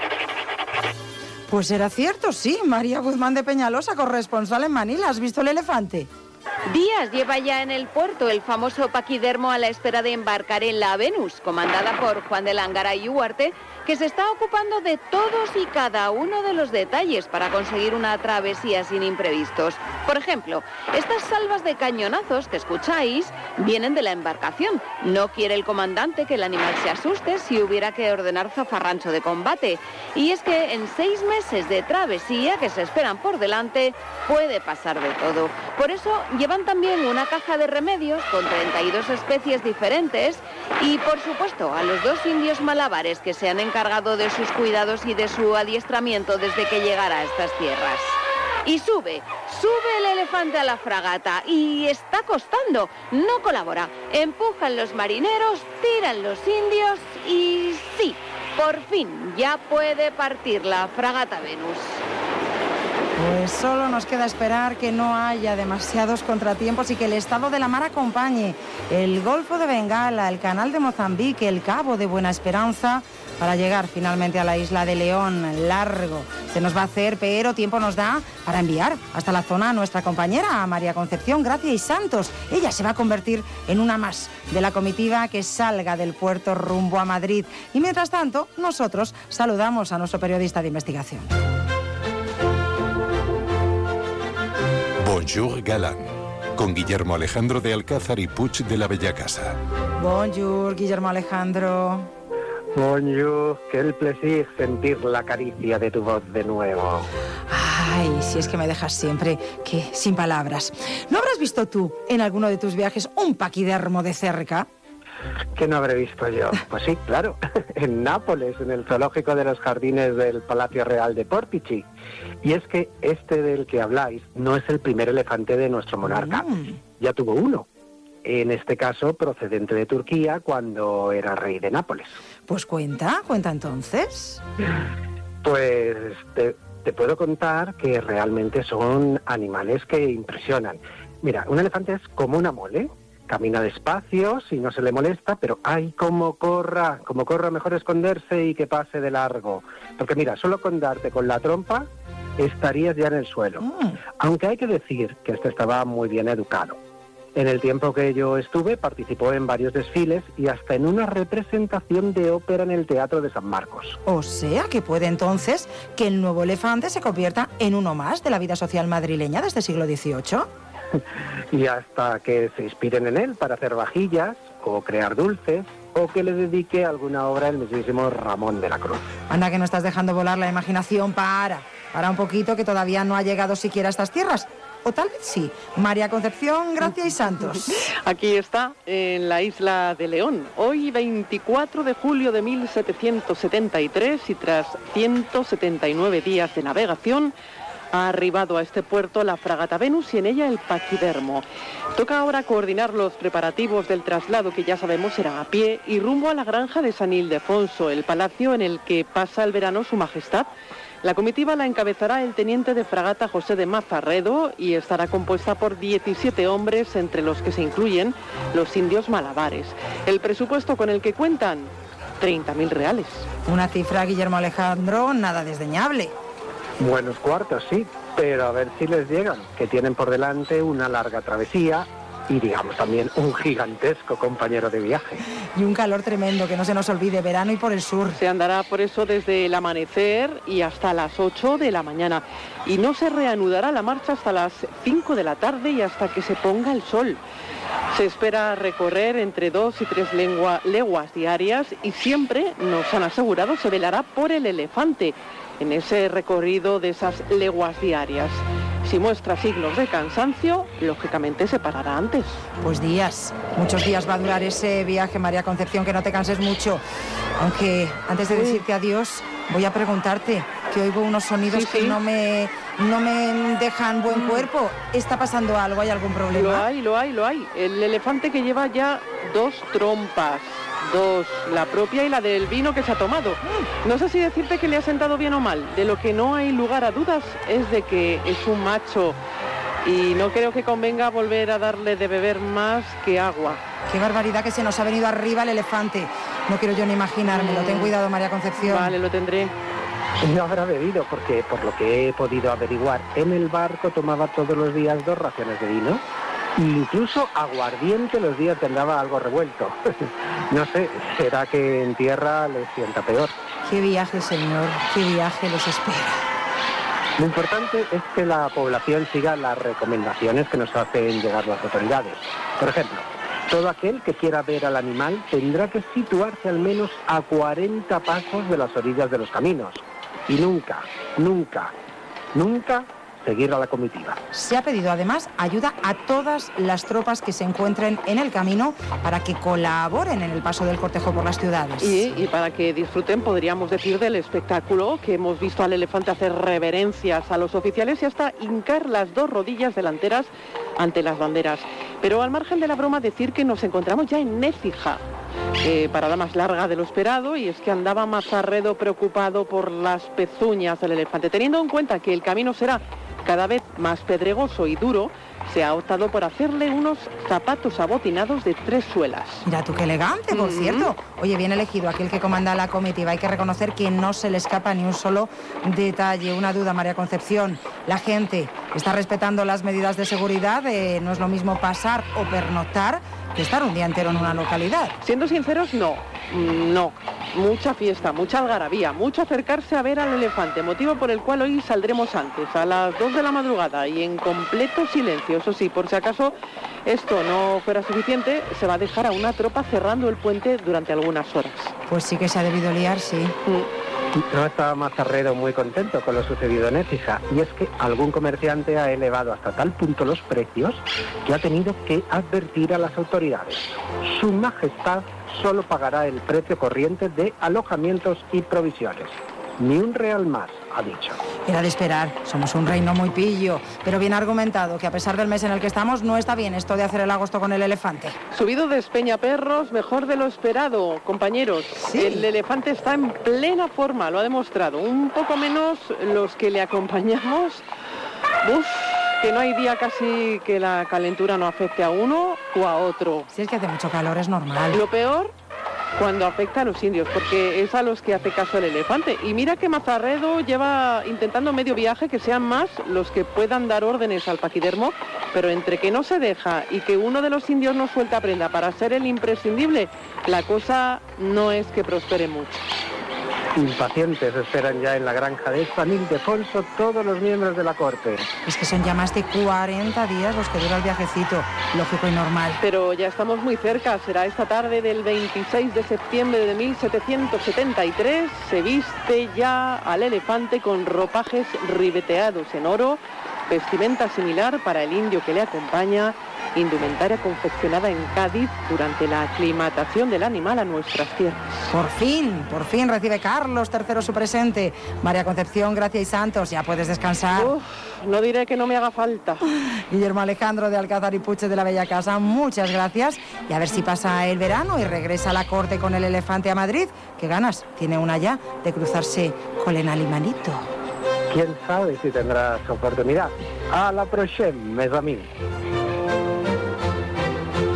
Pues era cierto, sí. María Guzmán de Peñalosa, corresponsal en Manila. ¿Has visto el elefante? Días lleva ya en el puerto el famoso paquidermo a la espera de embarcar en la Venus, comandada por Juan de Lángara y Huarte, que se está ocupando de todos y cada uno de los detalles para conseguir una travesía sin imprevistos. Por ejemplo, estas salvas de cañonazos que escucháis vienen de la embarcación. No quiere el comandante que el animal se asuste si hubiera que ordenar zafarrancho de combate. Y es que en seis meses de travesía que se esperan por delante puede pasar de todo. Por eso llevan también una caja de remedios con treinta y dos especies diferentes y, por supuesto, a los dos indios malabares que se han encargado de sus cuidados y de su adiestramiento desde que llegara a estas tierras. Y sube, sube el elefante a la fragata y está costando, no colabora. Empujan los marineros, tiran los indios y sí, por fin ya puede partir la fragata Venus. Pues solo nos queda esperar que no haya demasiados contratiempos y que el estado de la mar acompañe el Golfo de Bengala, el Canal de Mozambique, el Cabo de Buena Esperanza, para llegar finalmente a la isla de León. Largo se nos va a hacer, pero tiempo nos da para enviar hasta la zona a nuestra compañera, a María Concepción Gracia y Santos. Ella se va a convertir en una más de la comitiva que salga del puerto rumbo a Madrid. Y mientras tanto, nosotros saludamos a nuestro periodista de investigación. Bonjour Galán, con Guillermo Alejandro de Alcázar y Puig de la Bella Casa. Bonjour, Guillermo Alejandro. Bonjour, qué placer sentir la caricia de tu voz de nuevo. Ay, si es que me dejas siempre que sin palabras. ¿No habrás visto tú en alguno de tus viajes un paquidermo de cerca? ¿Qué no habré visto yo? Pues sí, claro, en Nápoles, en el zoológico de los jardines del Palacio Real de Portici. Y es que este del que habláis no es el primer elefante de nuestro monarca. Mm. Ya tuvo uno. En este caso, procedente de Turquía, cuando era rey de Nápoles. Pues cuenta, cuenta entonces. Pues te, te puedo contar que realmente son animales que impresionan. Mira, un elefante es como una mole. Camina despacio, si no se le molesta, pero ¡ay, cómo corra! Como corra, mejor esconderse y que pase de largo. Porque mira, solo con darte con la trompa estarías ya en el suelo. Mm. Aunque hay que decir que este estaba muy bien educado. En el tiempo que yo estuve, participó en varios desfiles y hasta en una representación de ópera en el Teatro de San Marcos. O sea, que puede entonces que el nuevo elefante se convierta en uno más de la vida social madrileña de este siglo dieciocho. Y hasta que se inspiren en él para hacer vajillas o crear dulces o que le dedique alguna obra el mismísimo Ramón de la Cruz. Anda, que no estás dejando volar la imaginación. Para, para un poquito, que todavía no ha llegado siquiera a estas tierras. O tal vez sí. María Concepción Gracia y Santos. Aquí está, en la isla de León. Hoy, veinticuatro de julio de mil setecientos setenta y tres, y tras ciento setenta y nueve días de navegación, ha arribado a este puerto la fragata Venus y en ella el paquidermo. Toca ahora coordinar los preparativos del traslado, que ya sabemos será a pie, y rumbo a la granja de San Ildefonso, el palacio en el que pasa el verano su majestad. La comitiva la encabezará el teniente de fragata José de Mazarredo y estará compuesta por diecisiete hombres, entre los que se incluyen los indios malabares. El presupuesto con el que cuentan, treinta mil reales. Una cifra, Guillermo Alejandro, nada desdeñable. Buenos cuartos, sí, pero a ver si les llegan, que tienen por delante una larga travesía y digamos también un gigantesco compañero de viaje. Y un calor tremendo, que no se nos olvide, verano y por el sur. Se andará por eso desde el amanecer y hasta las ocho de la mañana. Y no se reanudará la marcha hasta las cinco de la tarde y hasta que se ponga el sol. Se espera recorrer entre dos y tres lengua, leguas diarias y siempre, nos han asegurado, se velará por el elefante en ese recorrido de esas leguas diarias. Si muestra signos de cansancio, lógicamente se parará antes. Pues días, muchos días va a durar ese viaje, María Concepción, que no te canses mucho. Aunque antes de decirte adiós, voy a preguntarte, que oigo unos sonidos sí, que sí. no me no me dejan buen cuerpo. ¿Está pasando algo? ¿Hay algún problema? Lo hay, lo hay, lo hay. El elefante que lleva ya dos trompas. Dos, la propia y la del vino que se ha tomado. No sé si decirte que le ha sentado bien o mal. De lo que no hay lugar a dudas es de que es un macho y no creo que convenga volver a darle de beber más que agua. Qué barbaridad que se nos ha venido arriba el elefante. No quiero yo ni imaginármelo. Ten cuidado, María Concepción. Vale, lo tendré. No habrá bebido porque, por lo que he podido averiguar, en el barco tomaba todos los días dos raciones de vino. Incluso aguardiente los días que andaba algo revuelto. No sé, será que en tierra les sienta peor. Qué viaje, señor, qué viaje los espera. Lo importante es que la población siga las recomendaciones que nos hacen llegar las autoridades. Por ejemplo, todo aquel que quiera ver al animal tendrá que situarse al menos a cuarenta pasos de las orillas de los caminos. Y nunca, nunca, nunca seguir a la comitiva. Se ha pedido además ayuda a todas las tropas que se encuentren en el camino para que colaboren en el paso del cortejo por las ciudades. Y, y para que disfruten, podríamos decir, del espectáculo, que hemos visto al elefante hacer reverencias a los oficiales y hasta hincar las dos rodillas delanteras ante las banderas. Pero al margen de la broma, decir que nos encontramos ya en Écija. Eh, parada más larga de lo esperado, y es que andaba Mazarredo preocupado por las pezuñas del elefante. Teniendo en cuenta que el camino será cada vez más pedregoso y duro, se ha optado por hacerle unos zapatos abotinados de tres suelas. Mira tú, qué elegante, por mm-hmm. cierto. Oye, bien elegido aquel que comanda la comitiva. Hay que reconocer que no se le escapa ni un solo detalle. Una duda, María Concepción. La gente está respetando las medidas de seguridad. Eh, no es lo mismo pasar o pernoctar que estar un día entero en una localidad. Siendo sinceros, no. No. Mucha fiesta, mucha algarabía, mucho acercarse a ver al elefante, motivo por el cual hoy saldremos antes, a las dos de la madrugada y en completo silencio. Eso sí, por si acaso esto no fuera suficiente, se va a dejar a una tropa cerrando el puente durante algunas horas. Pues sí que se ha debido liar, sí. Mm. No estaba Mazarredo muy contento con lo sucedido en Écija, y es que algún comerciante ha elevado hasta tal punto los precios que ha tenido que advertir a las autoridades. Su Majestad solo pagará el precio corriente de alojamientos y provisiones. Ni un real más, ha dicho. Era de esperar, somos un reino muy pillo, pero bien argumentado, que a pesar del mes en el que estamos, no está bien esto de hacer el agosto con el elefante. Subido de Espeñaperros, mejor de lo esperado, compañeros. Sí. El elefante está en plena forma, lo ha demostrado. Un poco menos los que le acompañamos. Uf, que no hay día casi que la calentura no afecte a uno o a otro. Si es que hace mucho calor, es normal. Lo peor, cuando afecta a los indios, porque es a los que hace caso el elefante. Y mira que Mazarredo lleva intentando medio viaje que sean más los que puedan dar órdenes al paquidermo, pero entre que no se deja y que uno de los indios no suelta prenda para ser el imprescindible, la cosa no es que prospere mucho. Impacientes esperan ya en la granja de San Ildefonso todos los miembros de la corte. Es que son ya más de cuarenta días los que dura el viajecito, lógico y normal. Pero ya estamos muy cerca, será esta tarde del veintiséis de septiembre de mil setecientos setenta y tres. Se viste ya al elefante con ropajes ribeteados en oro, vestimenta similar para el indio que le acompaña, indumentaria confeccionada en Cádiz durante la aclimatación del animal a nuestras tierras. Por fin, por fin recibe Carlos tercero su presente. María Concepción, Gracia y Santos, ya puedes descansar. Uf, no diré que no me haga falta. Guillermo Alejandro de Alcázar y Puche de la Bella Casa, muchas gracias. Y a ver si pasa el verano y regresa a la corte con el elefante a Madrid. ¿Qué ganas tiene una ya de cruzarse con el animalito? ¿Quién sabe si tendrás oportunidad? A la próxima, mes amigos.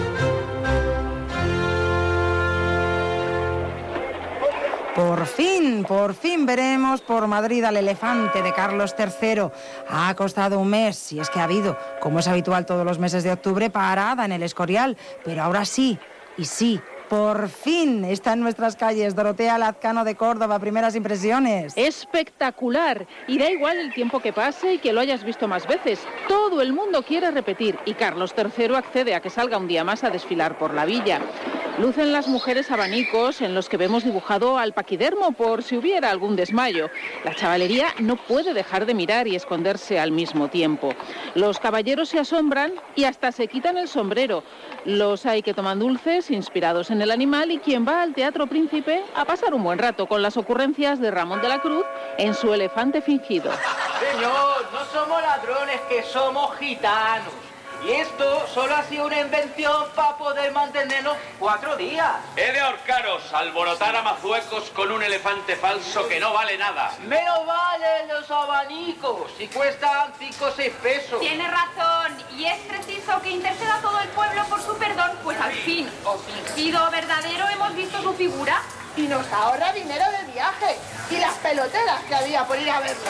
Por fin fin, por fin veremos por Madrid al elefante de Carlos tercero. Ha costado un mes, si es que ha habido, como es habitual todos los meses de octubre, parada en el Escorial. Pero ahora sí, y sí, por fin está en nuestras calles. Dorotea Lazcano de Córdoba, primeras impresiones. Espectacular. Y da igual el tiempo que pase y que lo hayas visto más veces. Todo el mundo quiere repetir y Carlos tercero accede a que salga un día más a desfilar por la villa. Lucen las mujeres abanicos en los que vemos dibujado al paquidermo por si hubiera algún desmayo. La chavalería no puede dejar de mirar y esconderse al mismo tiempo. Los caballeros se asombran y hasta se quitan el sombrero. Los hay que toman dulces inspirados en el animal y quien va al Teatro Príncipe a pasar un buen rato con las ocurrencias de Ramón de la Cruz en su elefante fingido. Señor, no somos ladrones, que somos gitanos. Y esto solo ha sido una invención para poder mantenernos cuatro días. He de ahorcaros, alborotar a mazuecos con un elefante falso que no vale nada. Menos valen los abanicos, si cuestan cinco o seis pesos. Tiene razón, y es preciso que interceda todo el pueblo por su perdón, pues al fin, o fingido o verdadero, hemos visto su figura. Y nos ahorra dinero de viaje, y las peloteras que había por ir a verlo.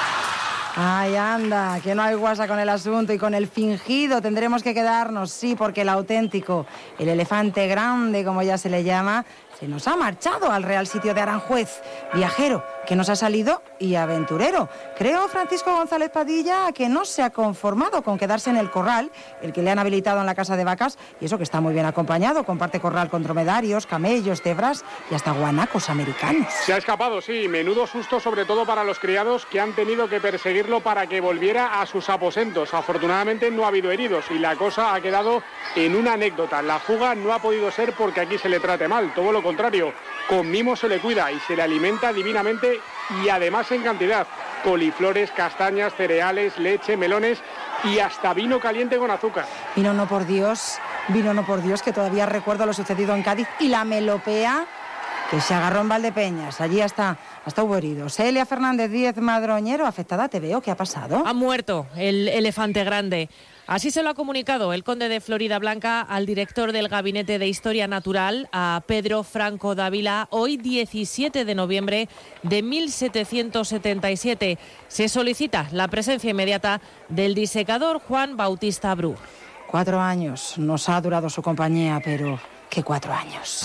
Ay, anda, que no hay guasa con el asunto y con el fingido tendremos que quedarnos, sí, porque el auténtico, el elefante grande, como ya se le llama, se nos ha marchado al Real Sitio de Aranjuez. Viajero, que nos ha salido, y aventurero. Creo, Francisco González Padilla, que no se ha conformado con quedarse en el corral, el que le han habilitado en la Casa de Vacas, y eso que está muy bien acompañado, comparte corral con dromedarios, camellos, cebras y hasta guanacos americanos. Se ha escapado, sí, menudo susto, sobre todo para los criados que han tenido que perseguirlo para que volviera a sus aposentos. Afortunadamente no ha habido heridos y la cosa ha quedado en una anécdota. La fuga no ha podido ser porque aquí se le trate mal, todo lo contrario, con mimo se le cuida y se le alimenta divinamente y además en cantidad. Coliflores, castañas, cereales, leche, melones y hasta vino caliente con azúcar. Vino no por Dios, vino no por Dios, que todavía recuerdo lo sucedido en Cádiz y la melopea que se agarró en Valdepeñas. Allí hasta, hasta hubo heridos. Elia Fernández Díez Madroñero, afectada, te veo. ¿Qué ha pasado? Ha muerto el elefante grande. Así se lo ha comunicado el conde de Floridablanca al director del Gabinete de Historia Natural, a Pedro Franco Dávila, hoy diecisiete de noviembre de mil setecientos setenta y siete. Se solicita la presencia inmediata del disecador Juan Bautista Bru. Cuatro años nos ha durado su compañía, pero ¿qué cuatro años?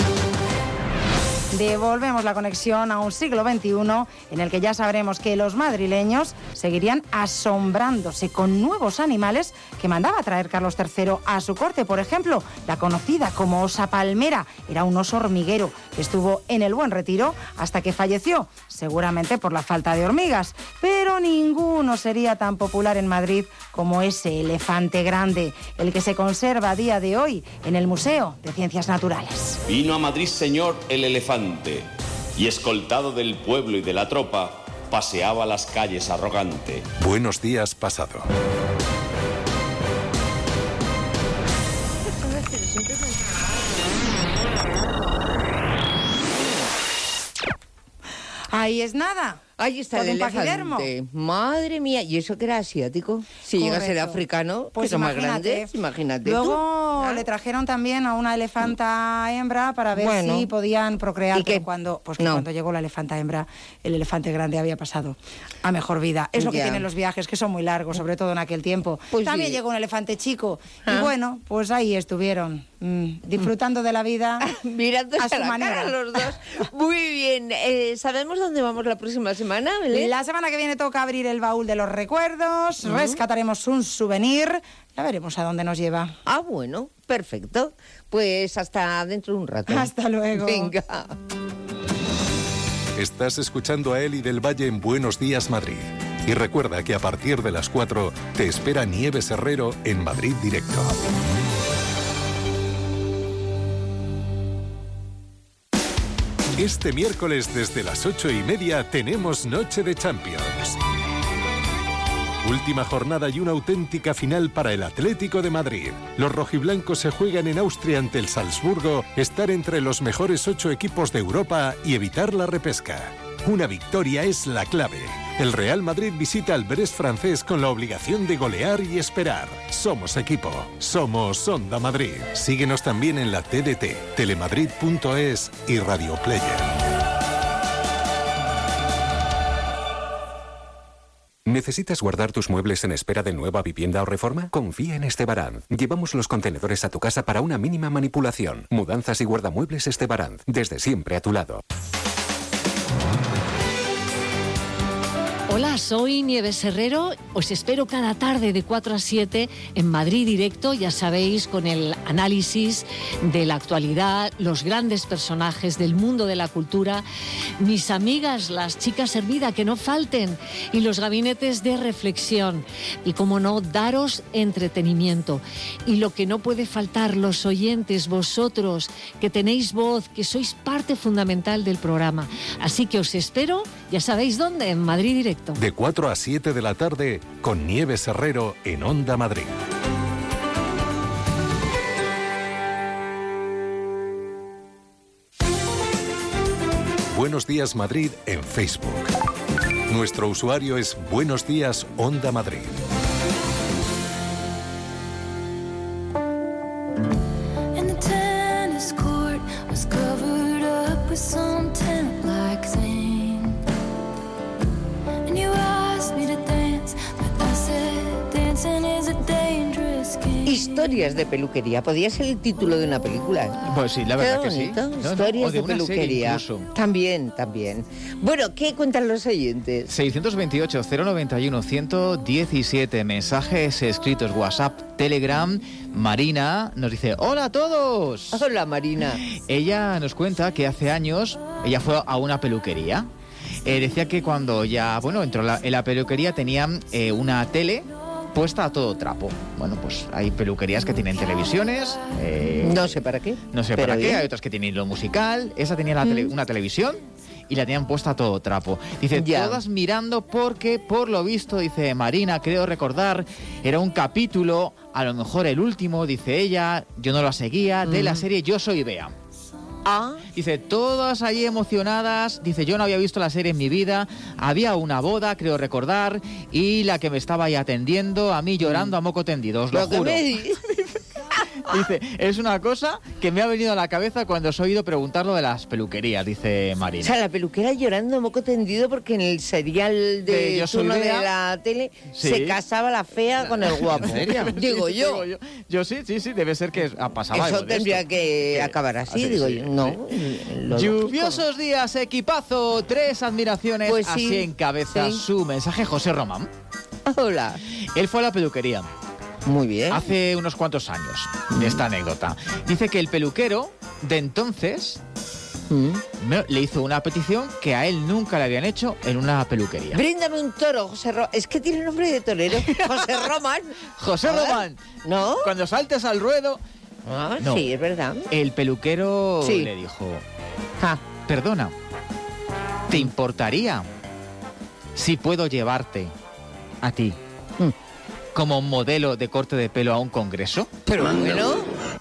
Devolvemos la conexión a un siglo veintiuno en el que ya sabremos que los madrileños seguirían asombrándose con nuevos animales que mandaba traer Carlos tercero a su corte. Por ejemplo, la conocida como osa palmera. Era un oso hormiguero que estuvo en el Buen Retiro hasta que falleció, seguramente por la falta de hormigas. Pero ninguno sería tan popular en Madrid como ese elefante grande, el que se conserva a día de hoy en el Museo de Ciencias Naturales. Vino a Madrid, señor, el elefante, y escoltado del pueblo y de la tropa, paseaba las calles arrogante. Buenos días, pasado. Ahí es nada. Ahí está Todo el un paquidermo. elefante. Madre mía, ¿y eso que era asiático? Si llega a ser Correcto. africano, Pues que son más imagínate. grandes, imagínate Luego tú. le trajeron también a una elefanta hembra para ver Bueno. si podían procrear. ¿Y qué? Pero cuando, pues que No. cuando llegó la elefanta hembra, el elefante grande había pasado a mejor vida. Es lo que Ya. tienen los viajes, que son muy largos, sobre todo en aquel tiempo. Pues También sí. llegó un elefante chico. Ah. Y bueno, pues ahí estuvieron, mm, disfrutando de la vida Mirándose a a, su la manera. cara los dos. Muy bien. Eh, ¿Sabemos dónde vamos la próxima semana, Belén? La semana que viene toca abrir el baúl de los recuerdos, Ujú. rescataremos un souvenir, ya veremos a dónde nos lleva. Ah, bueno, perfecto. Pues hasta dentro de un rato. Hasta luego. Venga. Estás escuchando a Eli del Valle en Buenos Días, Madrid. Y recuerda que a partir de las cuatro te espera Nieves Herrero en Madrid Directo. Este miércoles desde las ocho y media tenemos Noche de Champions. Última jornada y una auténtica final para el Atlético de Madrid. Los rojiblancos se juegan en Austria ante el Salzburgo, estar entre los mejores ocho equipos de Europa y evitar la repesca. Una victoria es la clave. El Real Madrid visita al Brest francés con la obligación de golear y esperar. Somos equipo. Somos Onda Madrid. Síguenos también en la T D T, telemadrid punto es y Radio Player. ¿Necesitas guardar tus muebles en espera de nueva vivienda o reforma? Confía en Estebaranz. Llevamos los contenedores a tu casa para una mínima manipulación. Mudanzas y guardamuebles Estebaranz. Desde siempre a tu lado. Hola, soy Nieves Herrero. Os espero cada tarde de cuatro a siete en Madrid Directo, ya sabéis, con el análisis de la actualidad, los grandes personajes del mundo de la cultura, mis amigas, las chicas Hermida, que no falten, y los gabinetes de reflexión. Y, como no, daros entretenimiento. Y lo que no puede faltar, los oyentes, vosotros, que tenéis voz, que sois parte fundamental del programa. Así que os espero, ya sabéis dónde, en Madrid Directo. De cuatro a siete de la tarde, con Nieves Herrero en Onda Madrid. Buenos Días Madrid en Facebook. Nuestro usuario es Buenos Días Onda Madrid. Historias de peluquería. Podría ser el título de una película. Pues sí, la verdad Qué que sí. bonito. No, no, Historias o de de, una serie peluquería. incluso. También, también. Bueno, ¿qué cuentan los oyentes? seiscientos veintiocho, cero noventa y uno, ciento diecisiete mensajes escritos, WhatsApp, Telegram. Marina nos dice: hola a todos. Hola, Marina. Ella nos cuenta que hace años ella fue a una peluquería. Eh, decía que cuando ya, bueno, entró la, en la peluquería tenían eh, una tele puesta a todo trapo. Bueno, pues hay peluquerías que tienen televisiones. Eh, no sé para qué. No sé pero para bien. qué. Hay otras que tienen lo musical. Esa tenía la tele, Mm. una televisión y la tenían puesta a todo trapo. Dice, Ya. todas mirando porque, por lo visto, dice Marina, creo recordar, era un capítulo, a lo mejor el último, dice ella, yo no la seguía, de la Mm. serie Yo Soy Bea. Ah. Dice, todas allí emocionadas. Dice, yo no había visto la serie en mi vida. Había una boda, creo recordar, y la que me estaba ahí atendiendo, a mí llorando a moco tendido, os lo, Lo que juro. me dices. Dice, es una cosa que me ha venido a la cabeza cuando os he oído preguntar lo de las peluquerías, dice O Marina. sea, la peluquera llorando moco tendido porque en el serial de, De Yo Soy turno de Bea. la tele Sí. se casaba la fea con el guapo. ¿En serio? Digo Sí, yo. Digo yo. Yo sí, sí, sí, debe ser que ah, pasaba Eso algo de tendría esto. que Que- acabar así, así, digo sí, yo. No. lo Lluviosos días, equipazo, tres admiraciones, Pues sí, así encabeza sí. su mensaje José Román. lógico. Hola. Él fue a la peluquería. Muy bien. Hace unos cuantos años, de esta anécdota. Dice que el peluquero de entonces me- le hizo una petición que a él nunca le habían hecho en una peluquería. Bríndame un toro, José Román. Es que tiene nombre de torero. José Román. José A ver. Román, ¿No? cuando saltes al ruedo... Ah, No. sí, es verdad. El peluquero Sí. le dijo, Ah. perdona, ¿te importaría si puedo llevarte a ti como modelo de corte de pelo a un congreso? Pero bueno.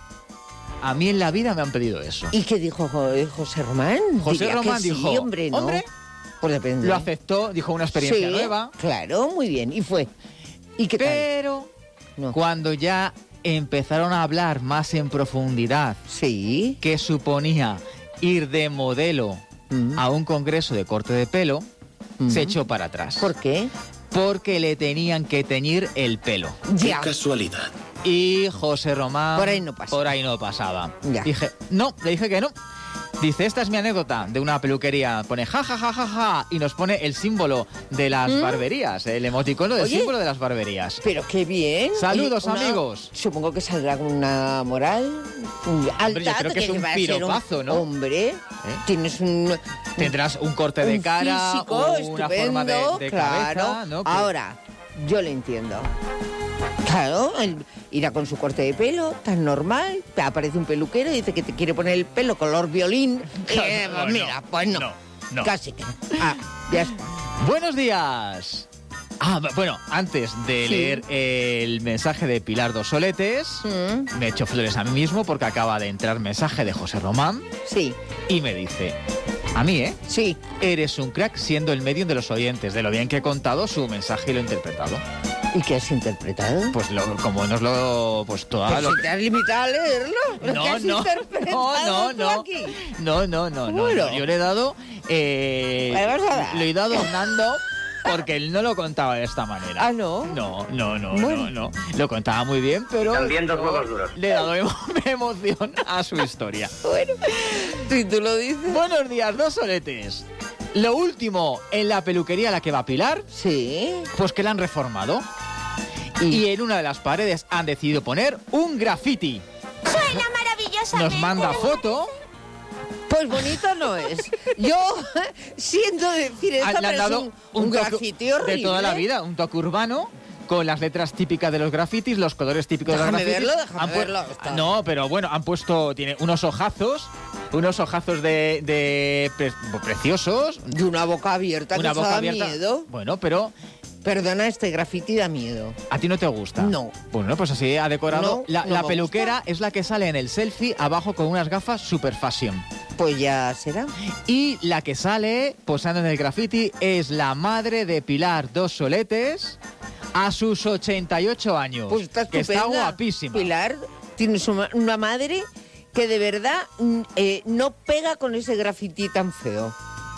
A mí en la vida me han pedido eso. ¿Y qué dijo Jo- José Román? José Diría que Román sí, dijo, hombre, ¿no? hombre, Pues depende. lo aceptó, dijo una experiencia Sí, nueva. Claro, muy bien. Y fue. ¿Y qué tal? Pero cuando ya empezaron a hablar más en profundidad, sí, que suponía ir de modelo a un congreso de corte de pelo, se echó para atrás. ¿Por qué? Porque le tenían que teñir el pelo. Ya. Casualidad. Y José Román... Por ahí no pasa. Por ahí no pasaba. Ya. Dije, no, le dije que no. Dice, esta es mi anécdota de una peluquería. Pone ja, ja, ja, ja, ja. Y nos pone el símbolo de las ¿Mm? barberías. El emoticono del Oye, símbolo de las barberías. Pero qué bien. Saludos, Oye, una- amigos. Supongo que saldrá con una moral mm, alta. Hombre, yo creo que es un va a ser piropazo, ¿no? Hombre, tienes un... Tendrás un corte de un cara, físico una forma de, estupendo, de claro. cabeza, ¿no? Que- Ahora, yo le entiendo. Claro, él irá con su corte de pelo, tan normal, te aparece un peluquero y dice que te quiere poner el pelo color violín. Eh, No, mira, no, pues no, no, no. casi que no. Ah, ya está. Buenos días. Ah, b- bueno, antes de Sí. leer el mensaje de Pilar Dos Soletes, Mm. me echo flores a mí mismo porque acaba de entrar mensaje de José Román. Sí. Y me dice, a mí, ¿eh? Sí. Eres un crack siendo el medium de los oyentes, de lo bien que he contado su mensaje y lo he interpretado. ¿Y qué has interpretado? Pues lo, como nos lo... Pues toda Pues lo si te has limitado a leerlo, lo No, que has no, interpretado no, tú no. aquí. No, no, no, no, Bueno. no. Yo le he dado... Eh, Le vas a dar. le he dado adornando porque él no lo contaba de esta manera. Ah, ¿no? No, no, no, Bueno. no, no. Lo contaba muy bien, pero También dos huevos duros. le he dado emo- emoción a su historia. Bueno, si tú lo dices. Buenos días, dos soletes. Lo último en la peluquería a la que va Pilar, Sí. pues que la han reformado. Y en una de las paredes han decidido poner un graffiti. Suena maravillosamente. Nos manda foto. Pues bonito no es. Yo siento decir esto, Ah, le han pero es dado un, un toque grafiti horrible. de toda la vida, un toque urbano. Con las letras típicas de los grafitis, los colores típicos Déjame de los grafitis. verlo, déjame Han pu- verlo, está. No, pero bueno, han puesto, tiene unos ojazos, unos ojazos de, de pre- preciosos. Y una boca abierta, Una que boca eso da abierta. miedo. Bueno, pero Perdona, este grafiti da miedo. ¿a ti no te gusta? No. Bueno, pues así ha decorado. No, la no la me peluquera es la que sale en el selfie abajo con unas gafas super fashion. Pues ya será. Y la que sale posando en el graffiti es la madre de Pilar Dos Soletes a sus ochenta y ocho años. Pues está que está estupenda. guapísima. Pilar, tienes una, una madre que de verdad mm, eh, no pega con ese grafiti tan feo.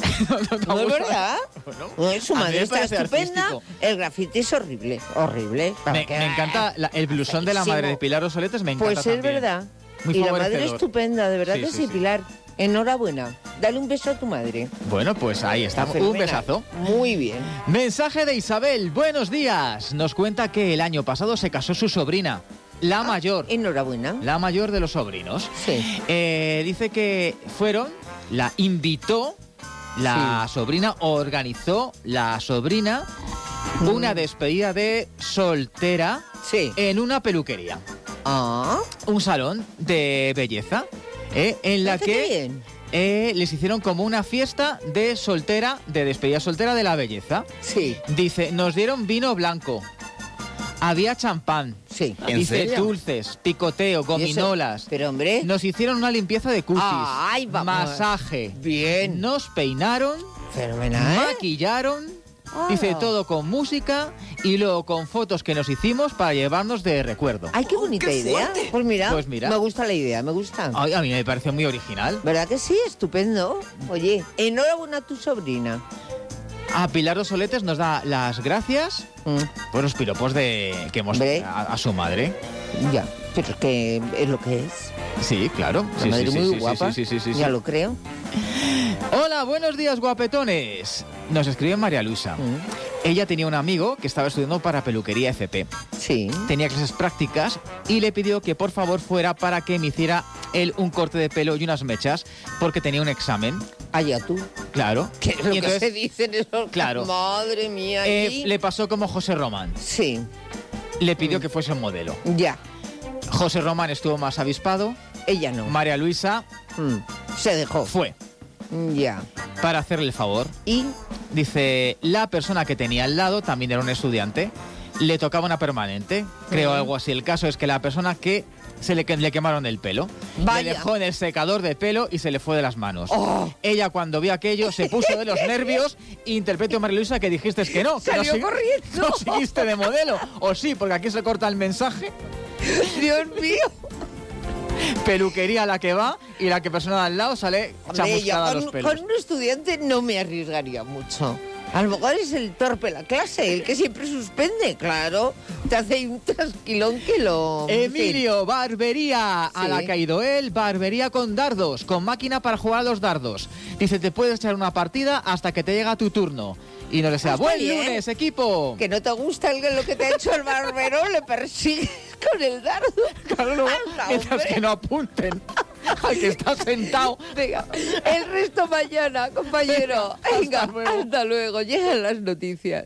¿No es verdad? No, su a mí madre me está parece estupenda. artístico. El grafiti es horrible, horrible. Me, me encanta la- el blusón de la madre de Pilar Dos Soletes, me encanta Pues es también. verdad. Muy y la madre favorecedor. estupenda, de verdad Sí, que sí, sí, sí. Pilar. Enhorabuena. Dale un beso a tu madre. Bueno, pues ahí está, un fenomenal. besazo. Muy bien. Mensaje de Isabel, buenos días. Nos cuenta que el año pasado se casó su sobrina, la mayor. Enhorabuena. La mayor de los sobrinos. Sí. Eh, dice que fueron, la invitó, la sobrina organizó, la sobrina, una despedida de soltera en una peluquería. Ah. Un salón de belleza, eh, en la Fíjate que qué bien. eh, les hicieron como una fiesta de soltera, de despedida soltera de la belleza. Sí. Dice, nos dieron vino blanco. Había champán. Sí. ¿En Dice serio? dulces, picoteo, gominolas. Pero hombre. Nos hicieron una limpieza de cutis. Ay, vamos. Masaje. Bien. Nos peinaron. Fenomenal. Maquillaron. Ah. Dice todo con música y luego con fotos que nos hicimos para llevarnos de recuerdo. Ay, qué bonita idea. Pues mira, Pues mira. me gusta la idea, me gusta. Ay, a mí me pareció muy original. ¿Verdad que sí? Estupendo. Oye, enhorabuena a tu sobrina. A Pilar Dos Soletes nos da las gracias por los piropos de que hemos Mm. Hombre. a, a su madre. Ya, pero es que es lo que es. Sí, claro. La Sí, madre sí, muy sí, sí, guapa. sí, sí, sí, sí, Ya sí. lo creo. Hola, buenos días, guapetones. Nos escribe María Luisa. Mm. Ella tenía un amigo que estaba estudiando para peluquería F P. Sí. Tenía clases prácticas y le pidió que por favor fuera para que me hiciera él un corte de pelo y unas mechas porque tenía un examen. Allá tú. Claro. ¿Qué es lo Y entonces, que se dicen esos? Claro. Madre mía. eh, allí. le pasó como José Román. Sí. Le pidió que fuese un modelo. Ya. José Román estuvo más avispado. Ella no. María Luisa se dejó. Fue. Ya. Para hacerle el favor. Y dice, la persona que tenía al lado también era un estudiante. Le tocaba una permanente. Creo Ujú. algo así. El caso es que la persona que se le, que- le quemaron el pelo. Vaya. Le dejó en el secador de pelo y se le fue de las manos. Oh. Ella cuando vio aquello se puso de los nervios. Interpreto, María Luisa, que dijiste que no. Que no Salió segui- corriendo. No seguiste de modelo. O sí, porque aquí se corta el mensaje. Dios mío. Peluquería a la que va y la que persona de al lado sale Hombre, yo chamuscada a los con, pelos. con un estudiante no me arriesgaría mucho. A lo mejor es el torpe de la clase, el que siempre suspende, claro. Te hace un trasquilón que lo... en fin. Emilio, barbería a Sí. la que ha ido él, barbería con dardos, con máquina para jugar a los dardos. Dice, te puedes echar una partida hasta que te llega tu turno. Y no le sea, Está buen bien. lunes, equipo. Que no te gusta el- lo que te ha hecho el barbero, le persigues con el dardo. Claro, luego, Anda, mientras hombre. que no apunten al que está sentado. Venga, el resto mañana, compañero. Venga, hasta luego. Llegan las noticias.